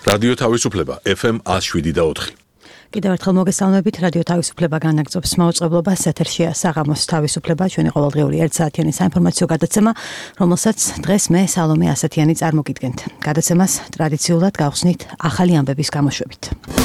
რადიო თავისუფლება FM 107.4. კიდევ ერთხელ მოგესალმებით, რადიო თავისუფლება განაგრძობს მაუწყებლობას, ეთერშია საღამოს თავისუფლება, ჩვენი ყოველდღიური 1 საათიანი საინფორმაციო გადაცემა, რომელსაც დღეს მე სალომე ასათიანი წარმოგიდგენთ. გადაცემას ტრადიციულად გავხსნით ახალი ამბების გამოშვებით.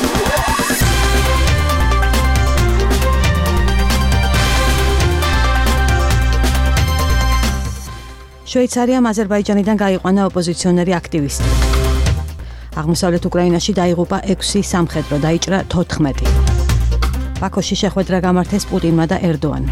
შვეიცარიამ აზერბაიჯანიდან გაიყვანა ოპოზიციონერი აქტივისტი. აღმოსავლეთ უკრაინაში დაიღუპა 6 სამხედრო, დაიჭრა 14. ბაქოში შეხვედრა გამართეს პუტინმა და ერდოანმა.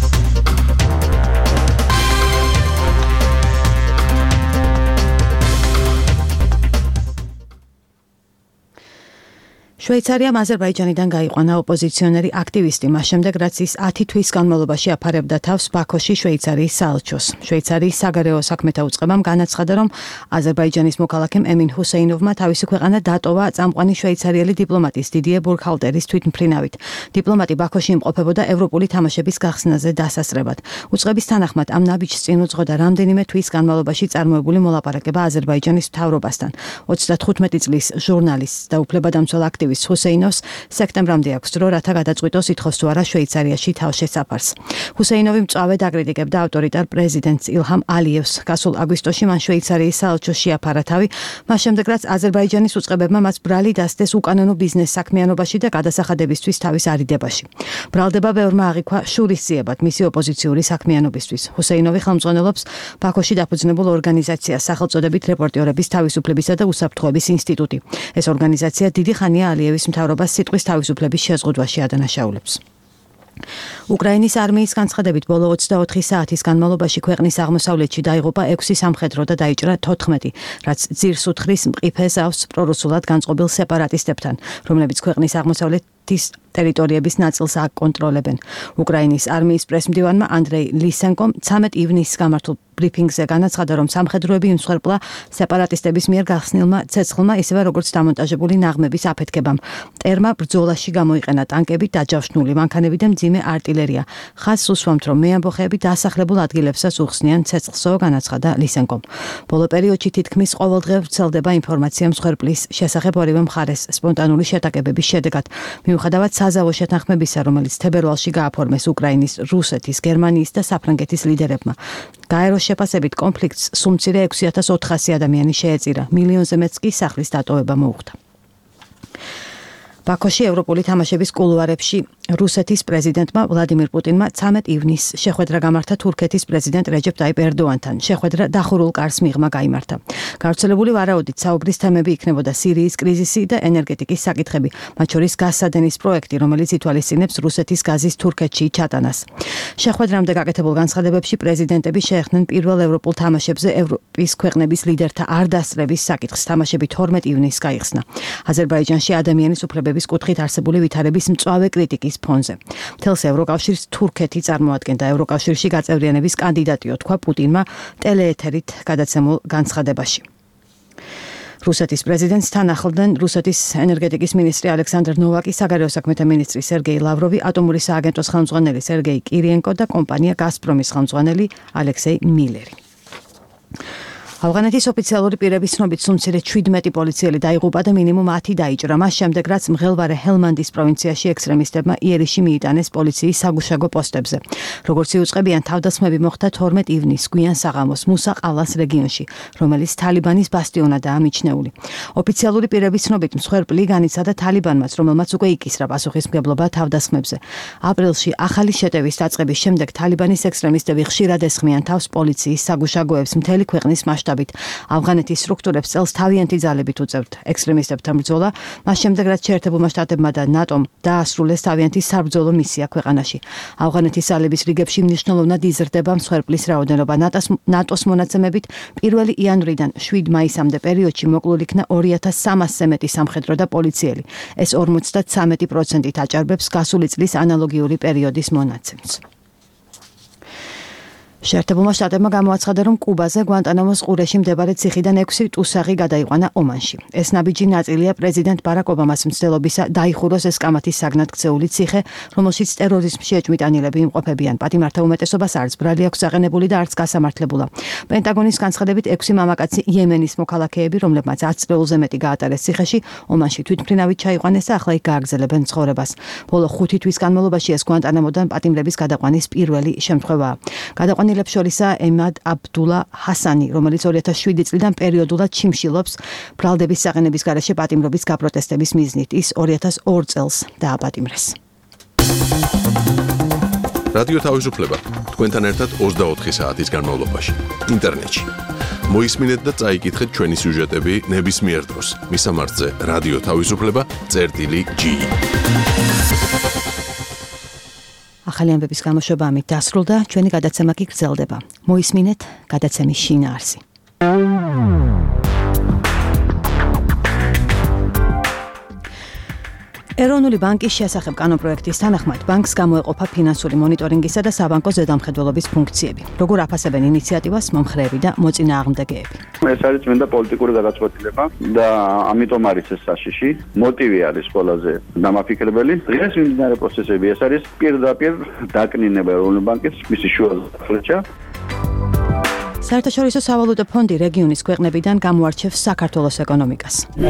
შვეიცარიამ აზერბაიჯანიდან გაიყვანა ოპოზიციონერი აქტივისტი, მას შემდეგ რაც ის 10 თვის განმავლობაში აფარებდა თავს ბაქოში შვეიცარიის საელჩოს. შვეიცარიის საგარეო საქმეთა უწყებამ განაცხადა, რომ აზერბაიჯანის მოქალაქემ ემინ ჰუსეინოვმა თავისი ქვეყანა დატოვა წამყვანი შვეიცარიელი დიპლომატის დიდიე ბურქჰალტერის თვითმფრინავით. დიპლომატი ბაქოში იმყოფებოდა ევროპული თამაშების გახსნაზე დასასწრებად. უწყების თანახმად ამ ნაბიჯს წინ უძღოდა რამდენიმე თვის განმავლობაში წარმოებული მოლაპარაკება აზერბაიჯანის მთავრობასთან. 35 წლის ჟურნალისტს და უფლებადამცველ აქტივისტს ჰუსეინოვს სექტემბრამდე აქვს დრო, რათა გადაწყვიტოს ითხოვს თუ არა შვეიცარიაში თავშესაფარს. ჰუსეინოვი მწვავედ აკრიტიკებდა ავტორიტარ პრეზიდენტს ილჰამ ალიევს. გასულ აგვისტოში მან შვეიცარიის საელჩოს შეაფარა თავი, მას შემდეგ რაც აზერბაიჯანის უწყებებმა მას ბრალი დასდეს უკანონო ბიზნეს საქმიანობაში და გადასახადებისთვის თავის არიდებაში. ბრალდება ბევრმა აღიქვა შურისძიებად მისი ოპოზიციური საქმიანობისთვის. ჰუსეინოვი ხელმძღვანელობს ბაქოში დაფუძნებულ ორგანიზაციას სახელწოდებით რეპორტიორების თავისუფლებისა და უსაფრთხოების ინსტიტუტი. ეს ორგანიზაცია დიდი ხანია ალიევის მთავრობას სიტყვის თავისუფლების შეზღუდვაში ადანაშაულებს. უკრაინის არმიის განცხადებით ბოლო 24 საათის განმავლობაში ქვეყნის აღმოსავლეთში დაიღუპა 6 სამხედრო და დაიჭრა 14, რაც ძირს უთხრის მყიფე ზავს პრორუსულად განწყობილ სეპარატისტებთან, რომლებიც ქვეყნის აღმოსავლეთის ტერიტორიების ნაწილს აკონტროლებენ. უკრაინის არმიის პრესმდივანმა ანდრეი ლისენკომ 13 ივნისს გამართულ ბრიფინგზე განაცხადა, რომ სამხედროები იმსხვერპლა სეპარატისტების მიერ გახსნილმა ცეცხლმა, ისევე როგორც დამონტაჟებული ნაღმების აფეთქებამ. მტერმა ბრძოლაში გამოიყენა ტანკები, დაჯავშნული მანქანები და მძიმე არტილერია. ხაზს უსვამთ, რომ მეამბოხეები დასახლებულ ადგილებსაც უხსნიან ცეცხლსო, განაცხადა ლისენკომ. ბოლო პერიოდში თითქმის ყოველდღე ვრცელდება ინფორმაცია მსხვერპლის შესახებ ორივე მხარეს სპონტანური შეტაკებების შედეგად. მიუხედავად საზავო შეთანხმებისა, რომელიც თებერვალში გააფორმეს უკრაინის, რუსეთის, გერმანიის და საფრანგეთის ლიდერებმა. გაეროს შეფასებით კონფლიქტს სულ მცირე 6400 ადამიანი შეეწირა, მილიონზე მეტს კი სახლის დატოვება მოუხდა. ბაქოში ევროპული თამაშების კულუარებში რუსეთის პრეზიდენტმა ვლადიმირ პუტინმა 13 ივნისს შეხვედრა გამართა თურქეთის პრეზიდენტ რეჯეპ ტაიპ ერდოანთან. შეხვედრა დახურულ კარს მიღმა გაიმართა. გავრცელებული ვარაუდით საუბრის თემები იქნებოდა სირიის კრიზისი და ენერგეტიკის საკითხები, მათ შორის გაზსადენის პროექტი, რომელიც ითვალისწინებს რუსეთის გაზის თურქეთში ჩატანას. შეხვედრამდე გაკეთებულ განცხადებებში პრეზიდენტები შეეხნენ პირველ ევროპულ თამაშებზე ევროპის ქვეყნების ლიდერთა არ დასწრების საკითხს. თამაშები 12 ივნისს გაიხსნა. აზერბაიჯანში ადამიანის უფლებების კუთხით არსებული ვითარების მწვავე კრიტიკის ფონზე. მთელს ევროკავშირს თურქეთი წარმოადგენდა ევროკავშირში გაწევრიანების კანდიდატიო, თქვა პუტინმა ტელეეთერით გადაცემულ განცხადებაში. რუსეთის პრეზიდენტს თან ახლდნენ რუსეთის ენერგეტიკის მინისტრი ალექსანდრ ნოვაკი, საგარეო საქმეთა მინისტრი სერგეი ლავროვი, ატომური სააგენტოს ხელმძღვანელი სერგეი კირიენკო და კომპანია გაზპრომის ხელმძღვანელი ალექსეი მილერი. ავღანეთის ოფიციალური პირების ცნობით სულ მცირე 17 პოლიციელი დაიღუპა და მინიმუმ 10 დაიჭრა. მას შემდეგ რაც მღელვარე ჰელმანდის პროვინციაში ექსტრემისტებმა იერიში მიიტანეს პოლიციის საგუშაგო პოსტებზე. როგორც იუწყებიან, თავდასხმები მოხდა 12 ივნისს გვიან საღამოს მუსაყალას რეგიონში, რომელიც თალიბანის ბასტიონადაა მიჩნეული. ოფიციალური პირების ცნობით მსხვერპლი განიცადა თალიბანმაც, რომელმაც უკვე იკისრა პასუხისმგებლობა თავდასხმებზე. აპრილში ახალი შეტევის დაწყების შემდეგ თალიბანის ექსტრემისტები ხშირად ესხმიან თავს პოლიციის საგუშაგოებს მთელი ქვეყნის მასშტაბით. ავღანეთის სტრუქტურებს წელს თავიანთი ძალებით უწევთ ექსტრემისტებთან ბრძოლა, მას შემდეგ რაც შეერთებულმა შტატებმა და ნატომ დაასრულეს თავიანთი საბრძოლო მისია ქვეყანაში. ავღანეთის ძალების რიგებში მნიშვნელოვნად იზრდება მსხვერპლის რაოდენობა. ნატოს მონაცემებით 1 იანვრიდან 7 მაისამდე პერიოდში მოკლულ იქნა 2300-ზე მეტი სამხედრო და პოლიციელი. ეს 53%-ით აჭარბებს გასული წლის ანალოგიური პერიოდის მონაცემს. შეერთებულმა შტატებმა გამოაცხადა, რომ კუბაზე გვანტანამოს ყურეში მდებარე ციხიდან 6 ტუსაღი გადაიყვანა ომანში. ეს ნაბიჯი ნაწილია პრეზიდენტ ბარაკ ობამას მცდელობისა დაიხუროს ეს კამათის საგნად ქცეული ციხე, რომელშიც ტერორიზმში ეჭვმიტანილები იმყოფებიან. პატიმართა უმეტესობას არც ბრალი აქვს აღენებული და არც გასამართლებულა. პენტაგონის განცხადებით 6 მამაკაცი იემენის მოქალაქეები, რომლებმაც 10 წელზე მეტი გაატარეს ციხეში, ომანში თვითმფრინავით ჩაიყვანეს და ახლა იქ გააგრძელებენ ცხოვრებას. ბოლო 5 თვის განმავლობაში ეს გვანტანამოდან პატიმრების გადაყვანის პირველი შემთხვევაა. გადაყვანილებს შორისაა ემად აბდულა ჰასანი, რომელიც 2007 წლიდან პერიოდულად ჩიმშილობს ბრალდების საყენების გარეშე პატიმრობის გაპროტესტების მიზნით. ის 2002 წელს დააპატიმრეს. რადიო თავისუფლება თქვენთან ერთად 24 საათის განმავლობაში ინტერნეტში. მოისმინეთ და წაიკითხეთ ჩვენი სიუჟეტები ნებისმიერ დროს. მისამართზე რადიო თავისუფლება.ge. ახალი ამბების გამოშვება ამით დასრულდა, ჩვენი გადაცემა კი გრძელდება. მოისმინეთ გადაცემის შინაარსი. ეროვნული ბანკის შესახებ კანონპროექტის თანახმად ბანკს გამოეყოფა ფინანსური მონიტორინგისა და საბანკო ზედამხედველობის ფუნქციები. როგორ აფასებენ ინიციატივას მომხრეები და მოწინააღმდეგეები? ეს არის წმინდა პოლიტიკური გადაწყვეტილება და ამიტომ არის ეს საშიში. მოტივი არის ყველაზე დამაფიქრებელი. დღეს მიმდინარე პროცესები ეს არის პირდაპირ დაკნინება ეროვნული ბანკის მისი შუაზღვრებაში. საერთაშორისო სავალუტო ფონდი რეგიონის ქვეყნებიდან გამოარჩევს საქართველოს ეკონომიკას.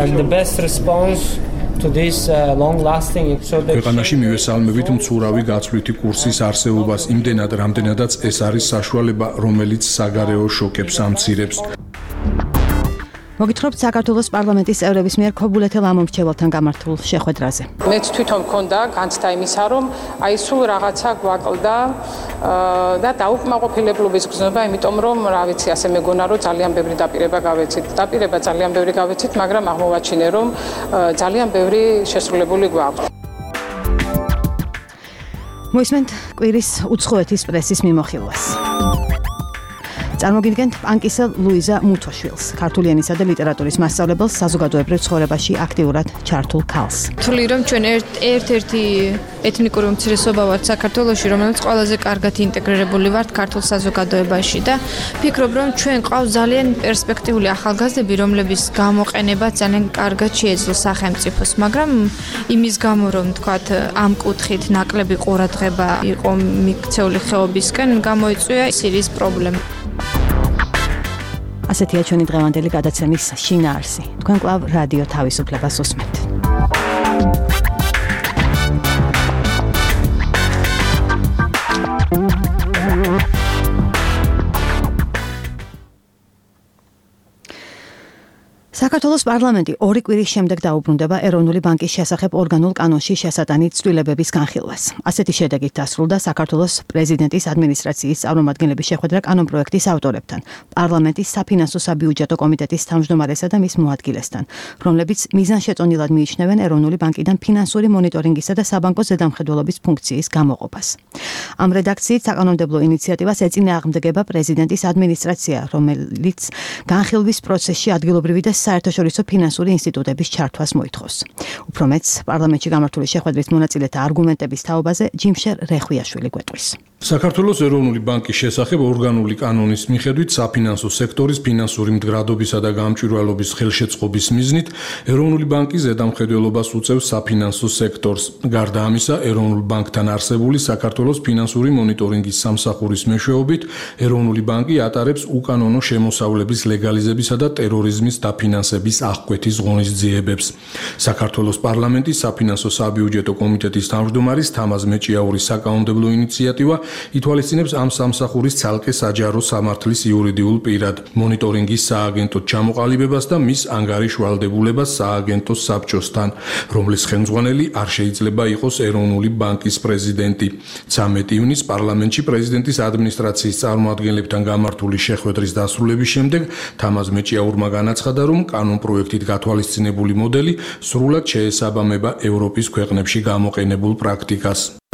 ქვეყანაში მივესალმებით მცურავი გაცვლითი კურსის არსებობას იმდენად, რამდენადაც ეს არის საშუალება, რომელიც საგარეო შოკებს ამცირებს. მოგითხრობთ საქართველოს პარლამენტის წევრების მიერ ქობულეთელ ამომრჩეველთან გამართულ შეხვედრაზე. მეც თვითონ მქონდა განცდა იმისა, რომ აი სულ რაღაცა გვაკლდა და დაუკმაყოფილებლობის გზნობა, იმიტომ რომ რა ვიცი, ასე მეგონა რომ ძალიან ბევრი დაპირება გავეცით. დაპირება ძალიან ბევრი გავეცით, მაგრამ აღმოვაჩინე რომ ძალიან ბევრი შესრულებული გვაქვს. მოისმენთ კვირის უცხოეთის პრესის მიმოხილვას. წარმოგიდგენთ პანკისელ ლუიზა მუთოშვილს, ქართული ენისა და ლიტერატურის მასწავლებელს, საზოგადოებრივ ცხოვრებაში აქტიურად ჩართულ ქალს. თვლი რომ ჩვენ ერთ-ერთი ეთნიკური უმცირესობა ვართ საქართველოში, რომელიც ყველაზე კარგად ინტეგრირებული ვართ ქართულ საზოგადოებაში და ფიქრობ რომ ჩვენ ყავს ძალიან პერსპექტიული ახალგაზრდები, რომლების გამოყენება ძალიან კარგად შეეძლო სახელმწიფოს, მაგრამ იმის გამო რომ თქვათ ამ კუთხით ნაკლები ყურადღება იყო მიქცეული ხეობისკენ, გამოიწვია სირიის პრობლემა. ასეთია ჩვენი დღევანდელი გადაცემის შინაარსი. თქვენ კვლავ რადიო თავისუფლებას უსმენთ. საქართველოს პარლამენტი 2 კვირის შემდეგ დაუბრუნდება ეროვნული ბანკის შესახებ ორგანულ კანონში შესატანით ცვლილებების განხილვას. ასეთი შედეგით დასრულდა საქართველოს პრეზიდენტის ადმინისტრაციის წარმომადგენლების შეხვედრა კანონპროექტის ავტორებთან, პარლამენტის საფინანსო საბიუჯეტო კომიტეტის თავმჯდომარესა და მის მოადგილესთან, რომლებიც მიზანშეწონილად მიიჩნევენ ეროვნული ბანკიდან ფინანსური მონიტორინგისა და საბანკო ზედამხედველობის ფუნქციის გამოყოფას. ამ რედაქციით საკანონმდებლო ინიციატივას ეწინააღმდეგება პრეზიდენტის ადმინისტრაცია, რომელიც განხილვის პროცესში ადგილობრივი და საერთაშორისო ფინანსური ინსტიტუტების ჩართვას მოითხოვს. უფრო მეც პარლამენტში გამართული შეხვედრის მონაწილეთა არგუმენტების თაობაზე ჯიმშერ რეხვიაშვილი გვეტყვის. საქართველოს ეროვნული ბანკის შესახებ ორგანული კანონის მიხედვით საფინანსო სექტორის ფინანსური მდგრადობისა და გამჭვირვალობის ხელშეწყობის მიზნით ეროვნული ბანკი ზედამხედველობას უწევს საფინანსო სექტორს. გარდა ამისა, ეროვნულ ბანკთან არსებული საქართველოს ფინანსური მონიტორინგის სამსახურის მეშვეობით ეროვნული ბანკი ატარებს უკანონო შემოსავლების ლეგალიზებისა და ტერორიზმის დაფინანსების აღკვეთის ღონისძიებებს. საქართველოს პარლამენტის საფინანსო საბიუჯეტო კომიტეტის თავმჯდომარის თამაზ მეჭიაურის საკანონმდებლო ინიციატივა ითვალისწინებს ამ სამსახურის ცალკე საჯარო სამართლის იურიდიულ პირად, მონიტორინგის სააგენტოდ ჩამოყალიბებას და მის ანგარიშვალდებულებას სააგენტოს საბჭოსთან, რომლის ხელმძღვანელი არ შეიძლება იყოს ეროვნული ბანკის პრეზიდენტი. 13 ივნისს პარლამენტში პრეზიდენტის ადმინისტრაციის წარმომადგენლებთან გამართული შეხვედრის დასრულების შემდეგ თამაზ მეჭიაურმა განაცხადა, რომ კანონპროექტით გათვალისწინებული მოდელი სრულად შეესაბამება ევროპის ქვეყნებში გამოყენებულ პრაქტიკას.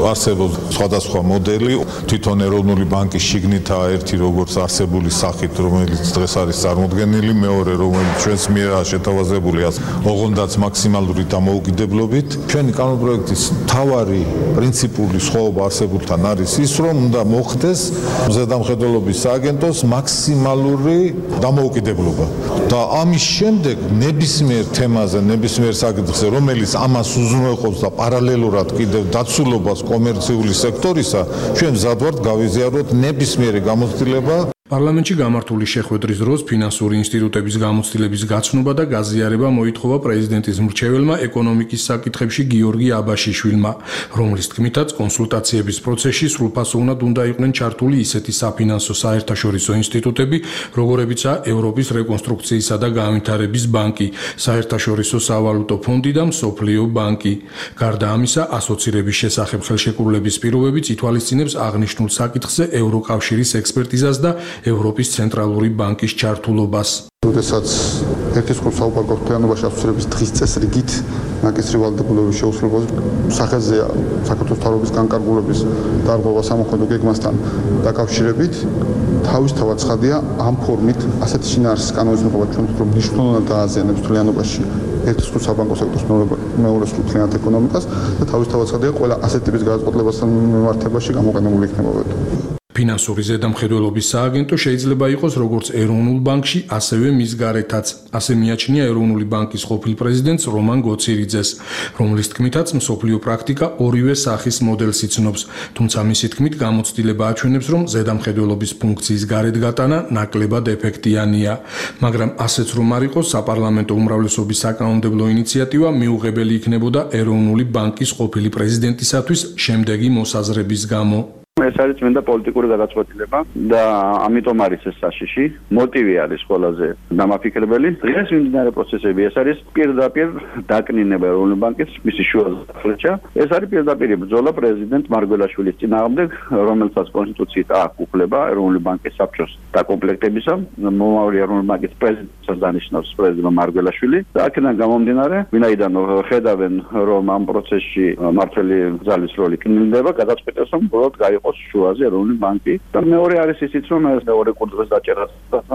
არსებობს სხვადასხვა მოდელი, თვითონ ეროვნული ბანკის შიგნითაა ერთი როგორც არსებული სახით, რომელიც დღეს არის წარმოდგენილი, მეორე რომელიც ჩვენს მიერაა შეთავაზებული, ოღონდაც მაქსიმალური დამოუკიდებლობით. ჩვენი კანონპროექტის მთავარი პრინციპული სხვაობა არსებულთან არის ის, რომ უნდა მოხდეს ზედამხედველობის სააგენტოს მაქსიმალური დამოუკიდებლობა. და ამის შემდეგ ნებისმიერ თემაზე, ნებისმიერ საკითხზე, რომელიც ამას უზრუნველყოფს და პარალელურად კიდევ დაცულობას კომერციული სექტორისა, ჩვენ მზად ვართ გავიზიაროთ ნებისმიერი გამოცდილება. პარლამენტში გამართული შეხვედრის დროს ფინანსური ინსტიტუტების გამოცდილების გაცნობა და გაზიარება მოითხოვა პრეზიდენტის მრჩეველმა ეკონომიკის საკითხებში გიორგი აბაშიშვილმა, რომლის თქმითაც კონსულტაციების პროცესში სრულფასოვნად უნდა იყვნენ ჩართული ისეთი საფინანსო საერთაშორისო ინსტიტუტები, როგორებიცაა ევროპის რეკონსტრუქციისა და განვითარების ბანკი, საერთაშორისო სავალუტო ფონდი და მსოფლიო ბანკი. გარდა ამისა, ასოცირების შესახებ ხელშეკრულების პირობებიც ითვალისწინებს აღნიშნულ საკითხზე ევროკავშირის ექსპერტიზას და ევროპის ცენტრალური ბანკის ჩართულობას. როდესაც ერთის კურსს საუბარგავთ თეანობაში ასოცირების დღის წესრიგით ნაკისრი ვალდებულების შეუსრულებლობის სახელზეა საქართველოს მთავრობის განკარგულების დარღვევა სამოქმედო გეგმასთან დაკავშირებით თავისთავად ცხადია ამ ფორმით ასეთი შინაარსის კანონის მიღება ჩვენ უფრო მნიშვნელოვნად დააზიანებს თვლიანობაში ერთის კურსს საბანკო სექტორს მეორე სრულთლიანად ეკონომიკას და თავისთავად ცხადია ყველა ასეთი ტიპის გადაწყვეტილებასთან მიმართებაში გამოყენებული იქნებოდა. ფინანსური ზედამხედველობის სააგენტო შეიძლება იყოს როგორც ეროვნულ ბანკში, ასევე მის გარეთაც. ასე მიაჩნია ეროვნული ბანკის ყოფილ პრეზიდენტს რომან გოცირიძეს, რომლის თქმითაც მსოფლიო პრაქტიკა ორივე სახის მოდელს იცნობს, თუმცა მისი თქმით გამოცდილება აჩვენებს, რომ ზედამხედველობის ფუნქციის გარეთ გატანა ნაკლებად ეფექტიანია. მაგრამ ასეც რომ არ იყოს, საპარლამენტო უმრავლესობის საკანონმდებლო ინიციატივა მიუღებელი იქნებოდა ეროვნული ბანკის ყოფილი პრეზიდენტისათვის შემდეგი მოსაზრების გამო. ეს არის წმინდა პოლიტიკური გადაწყვეტილება და ამიტომ არის ეს საშიში. მოტივი არის ყველაზე დამაფიქრებელი. დღეს მიმდინარე პროცესები ეს არის პირდაპირ დაკნინება ეროვნული ბანკის მისი შუაზღვრებაში. ეს არის პირდაპირ ბრძოლა პრეზიდენტ მარგველაშვილის წინააღმდეგ, რომელსაც კონსტიტუციით აქვს უფლება ეროვნული ბანკის საბჭოს დაკომპლექტებისა. მომავალი ეროვნული ბანკის პრეზიდენტს დანიშნავს პრეზიდენტ მარგველაშვილი და აქედან გამომდინარე, ვინაიდან ხედავენ, რომ ამ პროცესში მართველი ძალის როლი კნილდება, გადაწყვეტეს რომ ბოლოდ იყოს შუაზე ეროვნული ბანკი და მეორე არის ისიც რომ ეს მეორე კურდღეს დაჭერა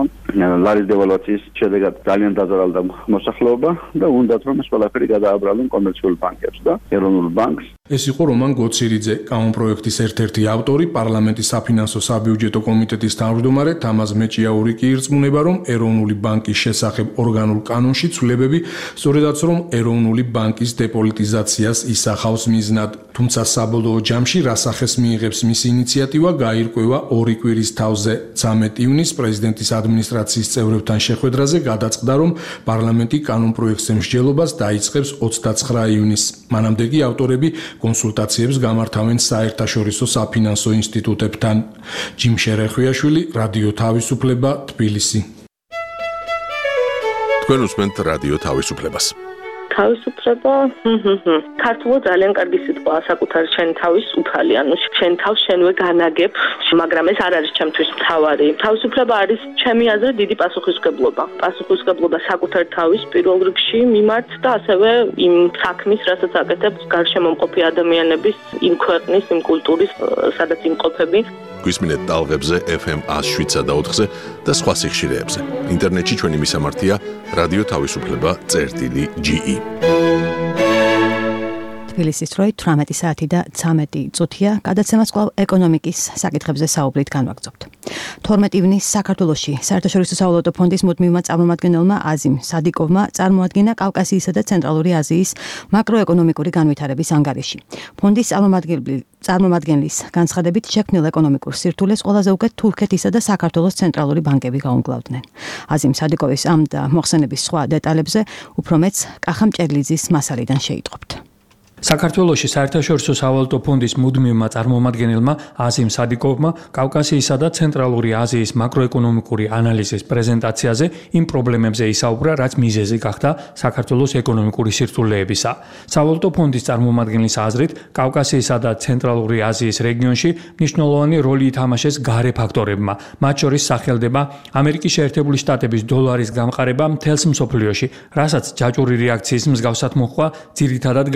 ლარის დევალვაციის შედეგად ძალიან დაზარალდა მოსახლეობა და უნდათ რომ ეს ყველაფერი გადააბრალონ კომერციულ ბანკებს და ეროვნულ ბანკს. ეს იყო რომან გოცირიძე, კანონპროექტის ერთ-ერთი ავტორი, პარლამენტის საფინანსო საბიუჯეტო კომიტეტის თავმჯდომარე თამაზ მეჭიაური კი ირწმუნება, რომ ეროვნული ბანკის შესახებ ორგანულ კანონში ცვლილებები სწორედაც რომ ეროვნული ბანკის დეპოლიტიზაციას ისახავს მიზნად, თუმცა საბოლოო ჯამში რასახეს მიიღებს მისი ინიციატივა გაირკვევა 2 კვირის თავზე. 13 ივნისს პრეზიდენტის ადმინისტრაციის წევრებთან შეხვედრაზე გადაწყდა, რომ პარლამენტი კანონპროექტზე მსჯელობას დაიწყებს 29 ივნისს. მანამდე კი ავტორები კონსულტაციებს გამართავენ საერთაშორისო საფინანსო ინსტიტუტებთან. ჯიმ შერეხვიაშვილი, რადიო თავისუფლება, თბილისი. თქვენ უსმენთ რადიო თავისუფლებას. თავისუფლება ქართულად ძალიან კარგი სიტყვაა საკუთარი შენ თავის უფალი, ანუ შენ თავს შენვე განაგებ, მაგრამ ეს არ არის ჩემთვის მთავარი. თავისუფლება არის ჩემი აზრით დიდი პასუხისმგებლობა. პასუხისმგებლობა საკუთარ თავის პირველ რიგში მიმართ და ასევე იმ საქმის, რასაც აკეთებს გარშემო მყოფი ადამიანების, იმ ქვეყნის, იმ კულტურის, სადაც იმყოფები. გვისმინეთ ტალღებზე FM 107.4-ზე და სხვა სიხშირეებზე. ინტერნეტში ჩვენი მისამართია რადიო თავისუფლება.ge. თბილისის დროით 18 საათი და 13 წუთია. გადაცემას კვლავ ეკონომიკის საკითხებზე საუბრით განვაგრძობთ. 12 ივნისს საქართველოში საერთაშორისო სავალუტო ფონდის მუდმივმა წარმომადგენელმა აზიმ სადიკოვმა წარმოადგინა კავკასიისა და ცენტრალური აზიის მაკროეკონომიკური განვითარების ანგარიში. ფონდის წარმომადგენლის განცხადებით შექმნილ ეკონომიკურ სირთულეს ყველაზე უკეთ თურქეთისა და საქართველოს ცენტრალური ბანკები გაუმკლავდნენ. აზიმ სადიკოვის ამ და მოხსენების სხვა დეტალებზე უფრო მეც კახა მჭერლიძის მასალიდან შეიტყობთ. საქართველოში საერთაშორისო სავალუტო ფონდის მუდმივმა წარმომადგენელმა აზიმ სადიკოვმა კავკასიისა და ცენტრალური აზიის მაკროეკონომიკური ანალიზის პრეზენტაციაზე იმ პრობლემებზე ისაუბრა, რაც მიზეზი გახდა საქართველოს ეკონომიკური სირთულეებისა. სავალუტო ფონდის წარმომადგენლის აზრით, კავკასიისა და ცენტრალური აზიის რეგიონში მნიშვნელოვანი როლი ითამაშეს გარე ფაქტორებმა, მათ შორის სახელდება ამერიკის შეერთებული შტატების დოლარის გამყარება მთელს მსოფლიოში, რასაც ჯაჭვური რეაქციის მსგავსად მოჰყვა ძირითადად განვითარებადი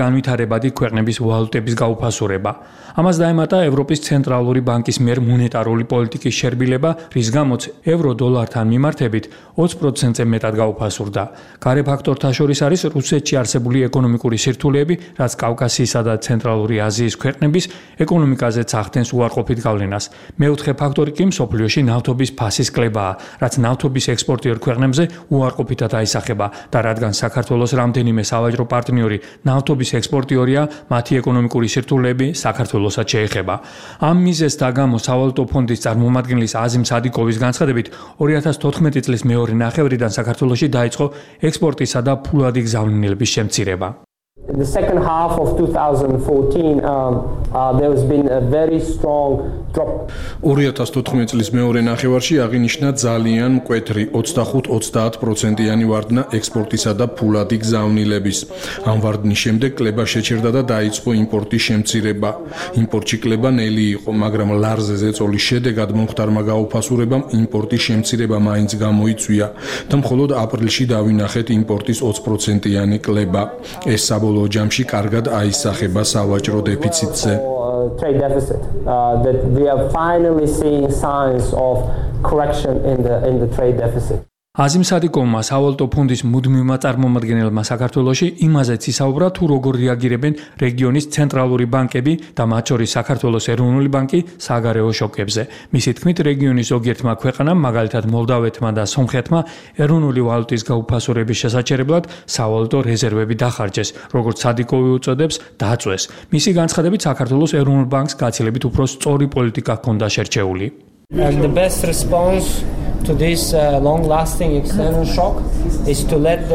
დადებადი ქვეყნების ვალუტების გაუფასურება. ამას დაემატა ევროპის ცენტრალური ბანკის მიერ მონეტარული პოლიტიკის შერბილება, რის გამოც ევრო-დოლართან მიმართებით 20%-ზე მეტად გაუფასურდა. გარე ფაქტორთა შორის არის რუსეთში არსებული ეკონომიკური სირთულეები, რაც კავკასიისა და ცენტრალური აზიის ქვეყნების ეკონომიკაზეც ახდენს უარყოფით გავლენას. მეოთხე ფაქტორი კი მსოფლიოში ნავთობის ფასის კლებაა, რაც ნავთობის ექსპორტიორ ქვეყნებზე უარყოფითად აისახება და რადგან საქართველოს რამდენიმე სავაჭრო პარტნიორი ნავთობის ექსპორტიორია, მათი ეკონომიკური სირთულეები საქართველოსაც შეეხება. ამ მიზეზთა გამო სავალუტო ფონდის წარმომადგენლის აზიმ სადიკოვის განცხადებით 2014 წლის მეორე ნახევრიდან საქართველოში დაიწყო ექსპორტისა და ფულადი გზავნილების შემცირება. In the second half of 2014, there has been a very strong drop. 2014 წლის მეორე ნახევარში აღინიშნა ძალიან მკვეთრი 25-30%-იანი ვარდნა ექსპორტისა და ფულადი გზავნილების. ამ ვარდნის შემდეგ კლება შეჩერდა და დაიწყო იმპორტის შემცირება. იმპორტში კლება ნელი იყო, მაგრამ ლარზე ზეწოლის შედეგად მომხდარმა გაუფასურებამ იმპორტის შემცირება მაინც გამოიწვია და მხოლოდ აპრილში დავინახეთ იმპორტის 20%-იანი კლება. ეს საბოლოო ჯამში კარგად აისახება სავაჭრო დეფიციტზე. Trade deficit that we are finally seeing signs of correction in the trade deficit. აზიმ სადიკოვმა სავალუტო ფონდის მუდმივმა წარმომადგენელმა საქართველოში იმაზეც ისაუბრა, თუ როგორ რეაგირებენ რეგიონის ცენტრალური ბანკები და მათ შორის საქართველოს ეროვნული ბანკი საგარეო შოკებზე. მისი თქმით, რეგიონის ზოგიერთმა ქვეყანამ, მაგალითად მოლდავეთმა და სომხეთმა, ეროვნული ვალუტის გაუფასურების შესაჩერებლად სავალუტო რეზერვები დახარჯეს, როგორც სადიკოვი უწოდებს, დაწვეს. მისი განცხადებით, საქართველოს ეროვნულ ბანკს გაცილებით უფრო სწორი პოლიტიკა ჰქონდა შერჩეული. And the best response to this long-lasting external shock is to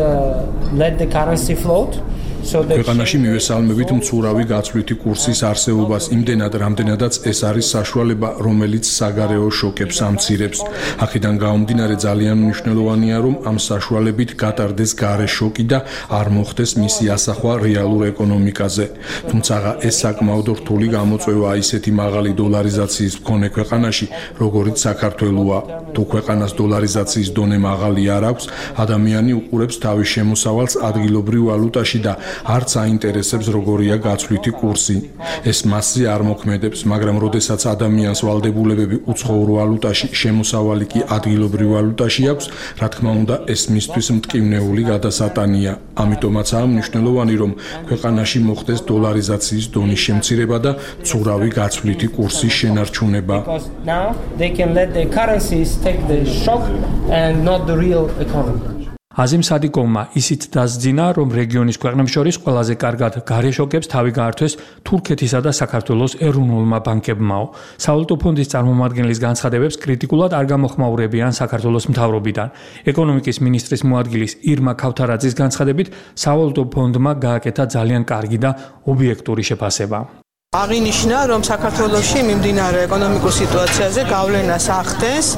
let the currency float. ქვეყანაში მივესალმებით მცურავი გაცვლითი კურსის არსებობას იმდენად, რამდენადაც ეს არის საშუალება, რომელიც საგარეო შოკებს ამცირებს. აქედან გამომდინარე ძალიან მნიშვნელოვანია, რომ ამ საშუალებით გატარდეს გარე შოკი და არ მოხდეს მისი ასახვა რეალურ ეკონომიკაზე. თუმცა ეს საკმაოდ რთული გამოწვევა ისეთი მაღალი დოლარიზაციის მქონე ქვეყანაში, როგორიც საქართველოა. თუ ქვეყანას დოლარიზაციის დონე მაღალი არ აქვს, ადამიანი უყურებს თავის შემოსავალს ადგილობრივ ვალუტაში და არც აინტერესებს როგორია გაცვლითი კურსი. ეს მასზე არ მოქმედებს, მაგრამ როდესაც ადამიანს ვალდებულებები უცხოურ ვალუტაში, შემოსავალი კი ადგილობრივ ვალუტაში აქვს, რა თქმა უნდა, ეს მისთვის მტკივნეული გადასატანია. ამიტომაცაა მნიშვნელოვანი, რომ ქვეყანაში მოხდეს დოლარიზაციის დონის შემცირება და მცურავი გაცვლითი კურსის შენარჩუნება. Now they can let the currencies take the shock and not the real economy. აზიმ სადიკოვმა ისიც დასძინა, რომ რეგიონის ქვეყნებს შორის ყველაზე კარგად გარე შოკებს თავი გაართვეს თურქეთისა და საქართველოს ეროვნულმა ბანკებმაო. სავალუტო ფონდის წარმომადგენლის განცხადებებს კრიტიკულად არ გამოხმაურებიან საქართველოს მთავრობიდან. ეკონომიკის მინისტრის მოადგილის ირმა ქავთარაძის განცხადებით, სავალუტო ფონდმა გააკეთა ძალიან კარგი და ობიექტური შეფასება. აღინიშნა, რომ საქართველოში მიმდინარე ეკონომიკურ სიტუაციაზე გავლენას ახდენს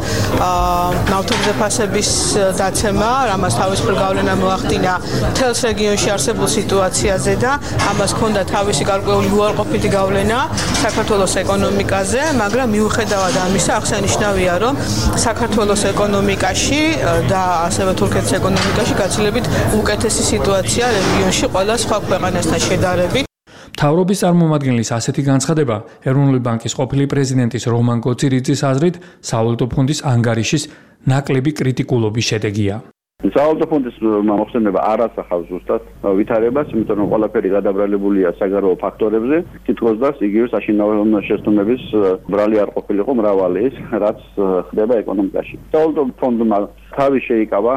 ნავთობზე ფასების დაცემა, რამაც თავისუფლ გავლენა მოახდინა მთელს რეგიონში არსებულ სიტუაციაზე და ამას ჰქონდა თავისი გარკვეული უარყოფითი გავლენა საქართველოს ეკონომიკაზე, მაგრამ მიუხედავად ამისა, აღსანიშნავია, რომ საქართველოს ეკონომიკაში და ასევე თურქეთის ეკონომიკაში გაცილებით უკეთესი სიტუაცია რეგიონში ყველა სხვა ქვეყანასთან შედარებით. მთავრობის წარმომადგენლის ასეთი განცხადება ეროვნული ბანკის ყოფილი პრეზიდენტის რომან გოცირიძის აზრით სავალუტო ფონდის ანგარიშის ნაკლები კრიტიკულობის შედეგია. სავალუტო ფონდის მოხსენება არ ასახავს ზუსტად ვითარებას, იმიტომ რომ ყველაფერი გადაბრალებულია საგარეო ფაქტორებზე, თითქოს და იგივე საშინაო შეცდომების ბრალი არ ყოფილიყო მრავალი ის, რაც ხდება ეკონომიკაში. სავალუტო ფონდმა თავი შეიკავა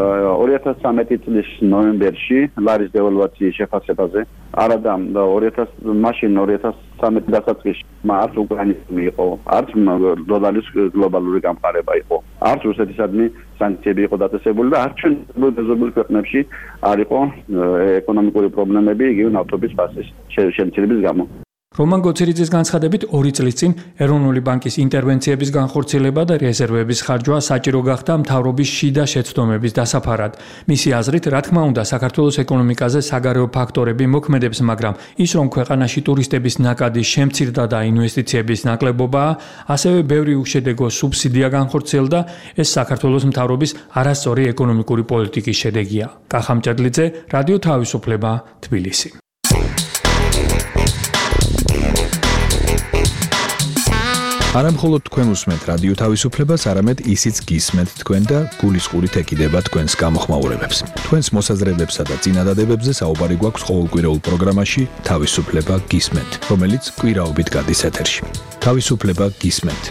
2013 წლის ნოემბერში ლარის დევალვაციის შეფასებაზე. არადა მაშინ 2013 დასაწყისში არც უკრაინისადმი იყო, არც დოლარის გლობალური გამყარება იყო, არც რუსეთისადმი სანქციები იყო დაწესებული და არც ჩვენ მეზობელ ქვეყნებში არ იყო ეკონომიკური პრობლემები იგივე ნავთობის ფასის შემცირების გამო. რომან გოცირიძის განცხადებით 2 წლის წინ ეროვნული ბანკის ინტერვენციების განხორციელება და რეზერვების ხარჯვა საჭირო გახდა მთავრობის შიდა შეცდომების დასაფარად. მისი აზრით, რა თქმა უნდა, საქართველოს ეკონომიკაზე საგარეო ფაქტორები მოქმედებს, მაგრამ ის რომ ქვეყანაში ტურისტების ნაკადი შემცირდა და ინვესტიციების ნაკლებობაა, ასევე ბევრი უშედეგო სუბსიდია განხორციელდა, ეს საქართველოს მთავრობის არასწორი ეკონომიკური პოლიტიკის შედეგია. კახა მჭედლიძე, რადიო თავისუფლება, თბილისი. არა მხოლოდ თქვენ უსმენთ რადიო თავისუფლებას, არამედ ისიც გისმენთ თქვენ და გულისყურით ეკიდება თქვენს გამოხმაურებებს. თქვენს მოსაზრებებსა და წინადადებებზე საუბარი გვაქვს ყოველკვირეულ პროგრამაში თავისუფლება გისმენთ, რომელიც კვირაობით გადის ეთერში. თავისუფლება გისმენთ.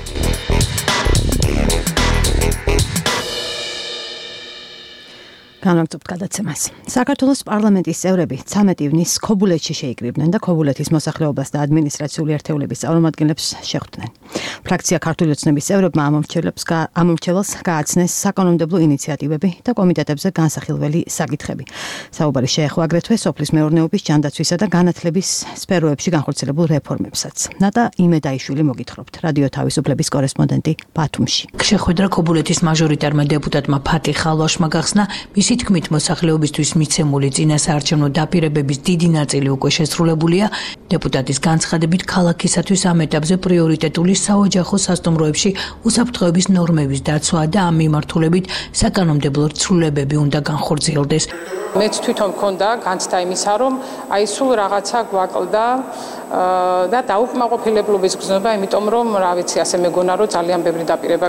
განვაგრძობთ გადაცემას. საქართველოს პარლამენტის წევრები 13 ივნის ქობულეთში შეიკრიბნენ და ქობულეთის მოსახლეობას და ადმინისტრაციული ერთეულების წარმომადგენლებს შეხვდნენ. ფრაქცია ქართული ოცნების წევრებმა ამომრჩეველს გააცნეს საკანონმდებლო ინიციატივები და კომიტეტებზე განსახილველი საკითხები. საუბარი შეეხო აგრეთვე სოფლის მეურნეობის, ჯანდაცვისა და განათლების სფეროებში განხორციელებულ რეფორმებსაც. ნატა იმედაიშვილი მოგითხრობთ. რადიო თავისუფლების კორესპონდენტი ბათუმში. შეხვედრა ქობულეთის მაჟორიტარმა დეპუტატმა ფათი ხალვაშმა გახსნა. მისი თქმით, მოსახლეობისთვის მიცემული წინასაარჩევნო დაპირებების დიდი ნაწილი უკვე შესრულებულია. დეპუტატის განცხადებით, ქალაქისათვის ამ ეტაპზე პრიორიტეტული საოჯახო სასტუმროებში უსაფრთხოების ნორმების დაცვა და ამ მიმართულებით საკანონმდებლო ცვლილებები უნდა განხორციელდეს. მეც თვითონ მქონდა განცდა იმისა, რომ აი სულ რაღაცა გვაკლდა და დაუკმაყოფილებლობის გზნობა, იმიტომ რომ რა ვიცი, ასე მეგონა რომ ძალიან ბევრი დაპირება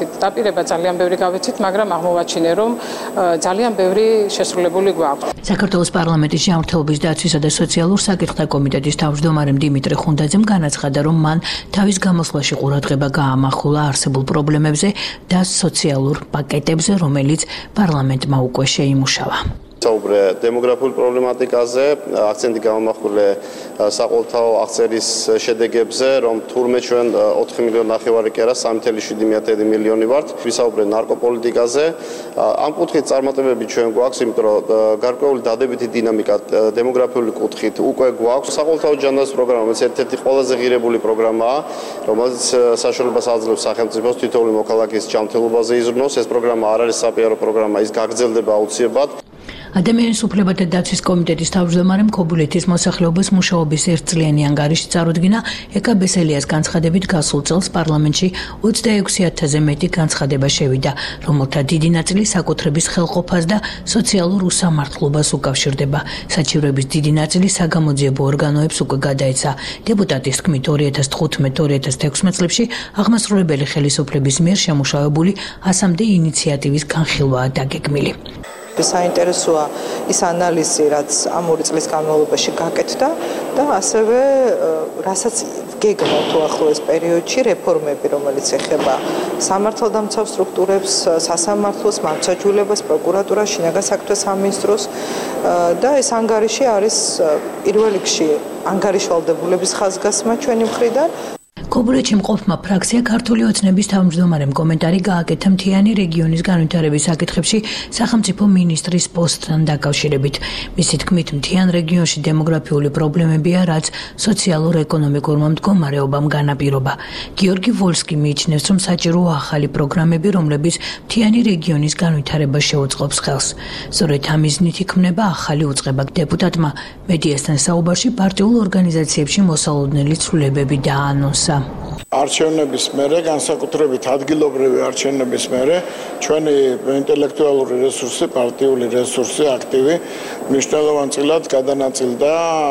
გავეცით, მაგრამ აღმოვაჩინე რომ ძალიან ბევრი შესრულებული გვაქვს. საქართველოს პარლამენტის ჯანმრთელობის დაცვისა და სოციალურ საკითხთა კომიტეტის თავმჯდომარემ დიმიტრი ხუნდაძემ განაცხადა, რომ მან თავის გამოსვლაში ყურადღება გაამახვილა არსებულ პრობლემებზე და სოციალურ პაკეტებზე, რომელიც პარლამენტმა უკვე შეიმუშავა. საუბრე დემოგრაფიულ პრობლემატიკაზე, აქცენტი გამომახვილე საყოველთაო აღწერის შედეგებზე, რომ თურმე ჩვენ 4 მილიონი ნახევარი კი არა 3.7 მილიონი ვართ. ვისაუბრე ნარკოპოლიტიკაზე. ამ კუთხით წარმატებები ჩვენ გვაქვს, იმიტომ რომ გარკვეული დადებითი დინამიკა დემოგრაფიული კუთხით უკვე გვაქვს. საყოველთაო ჯანდაცვის პროგრამა, რომელიც ერთ-ერთი ყველაზე ღირებული პროგრამაა, რომელიც საშუალებას აძლევს სახელმწიფოს თითოეული მოქალაქის ჯანმრთელობაზე იზრუნოს. ეს პროგრამა არ არის საპიარო პროგრამა, ის გაგრძელდება აუცილებლად. ადამიანის უფლებათა დაცვის კომიტეტის თავმჯდომარემ ქობულეთის მოსახლეობის მუშაობის ერთწლიანი ანგარიში წარუდგინა. ეკა ბესელიას განცხადებით, გასულ წელს პარლამენტში 26,000-ზე მეტი განცხადება შევიდა, რომელთა დიდი ნაწილი საკუთრების ხელყოფას და სოციალურ უსამართლობას უკავშირდება. საჩივრების დიდი ნაწილი საგამოძიებო ორგანოებს უკვე გადაეცა. დეპუტატის თქმით, 2015-2016 წლებში აღმასრულებელი ხელისუფლების მიერ შემუშავებული 100-მდე ინიციატივის განხილვაა დაგეგმილი. საინტერესოა ის ანალიზი, რაც ამ 2 წლის განმავლობაში გაკეთდა და ასევე რასაც გეგმავთ უახლოეს პერიოდში რეფორმები, რომელიც ეხება სამართალდამცავ სტრუქტურებს, სასამართლოს, მართლმსაჯულებას, პროკურატურას, შინაგან საქმეთა სამინისტროს და ეს ანგარიში არის პირველ რიგში ანგარიშვალდებულების ხაზგასმა ჩვენი მხრიდან. ქობულეთში მყოფმა ფრაქცია ქართული ოცნების თავმჯდომარემ კომენტარი გააკეთა მთიანი რეგიონის განვითარების საკითხებში სახელმწიფო მინისტრის პოსტთან დაკავშირებით. მისი თქმით, მთიან რეგიონში დემოგრაფიული პრობლემებია, რაც სოციალურ-ეკონომიკურმა მდგომარეობამ განაპირობა. გიორგი ვოლსკი მიიჩნევს, რომ საჭიროა ახალი პროგრამები, რომლებიც მთიანი რეგიონის განვითარებას შეუწყობს ხელს. სწორედ ამ მიზნით იქმნება ახალი უწყება. დეპუტატმა მედიასთან საუბარში პარტიულ ორგანიზაციებში მოსალოდნელი ცვლილებები დაანონსა. არჩევნების მერე, განსაკუთრებით ადგილობრივი არჩევნების მერე, ჩვენი ინტელექტუალური რესურსი, პარტიული რესურსი, აქტივი მნიშვნელოვანწილად გადანაწილდა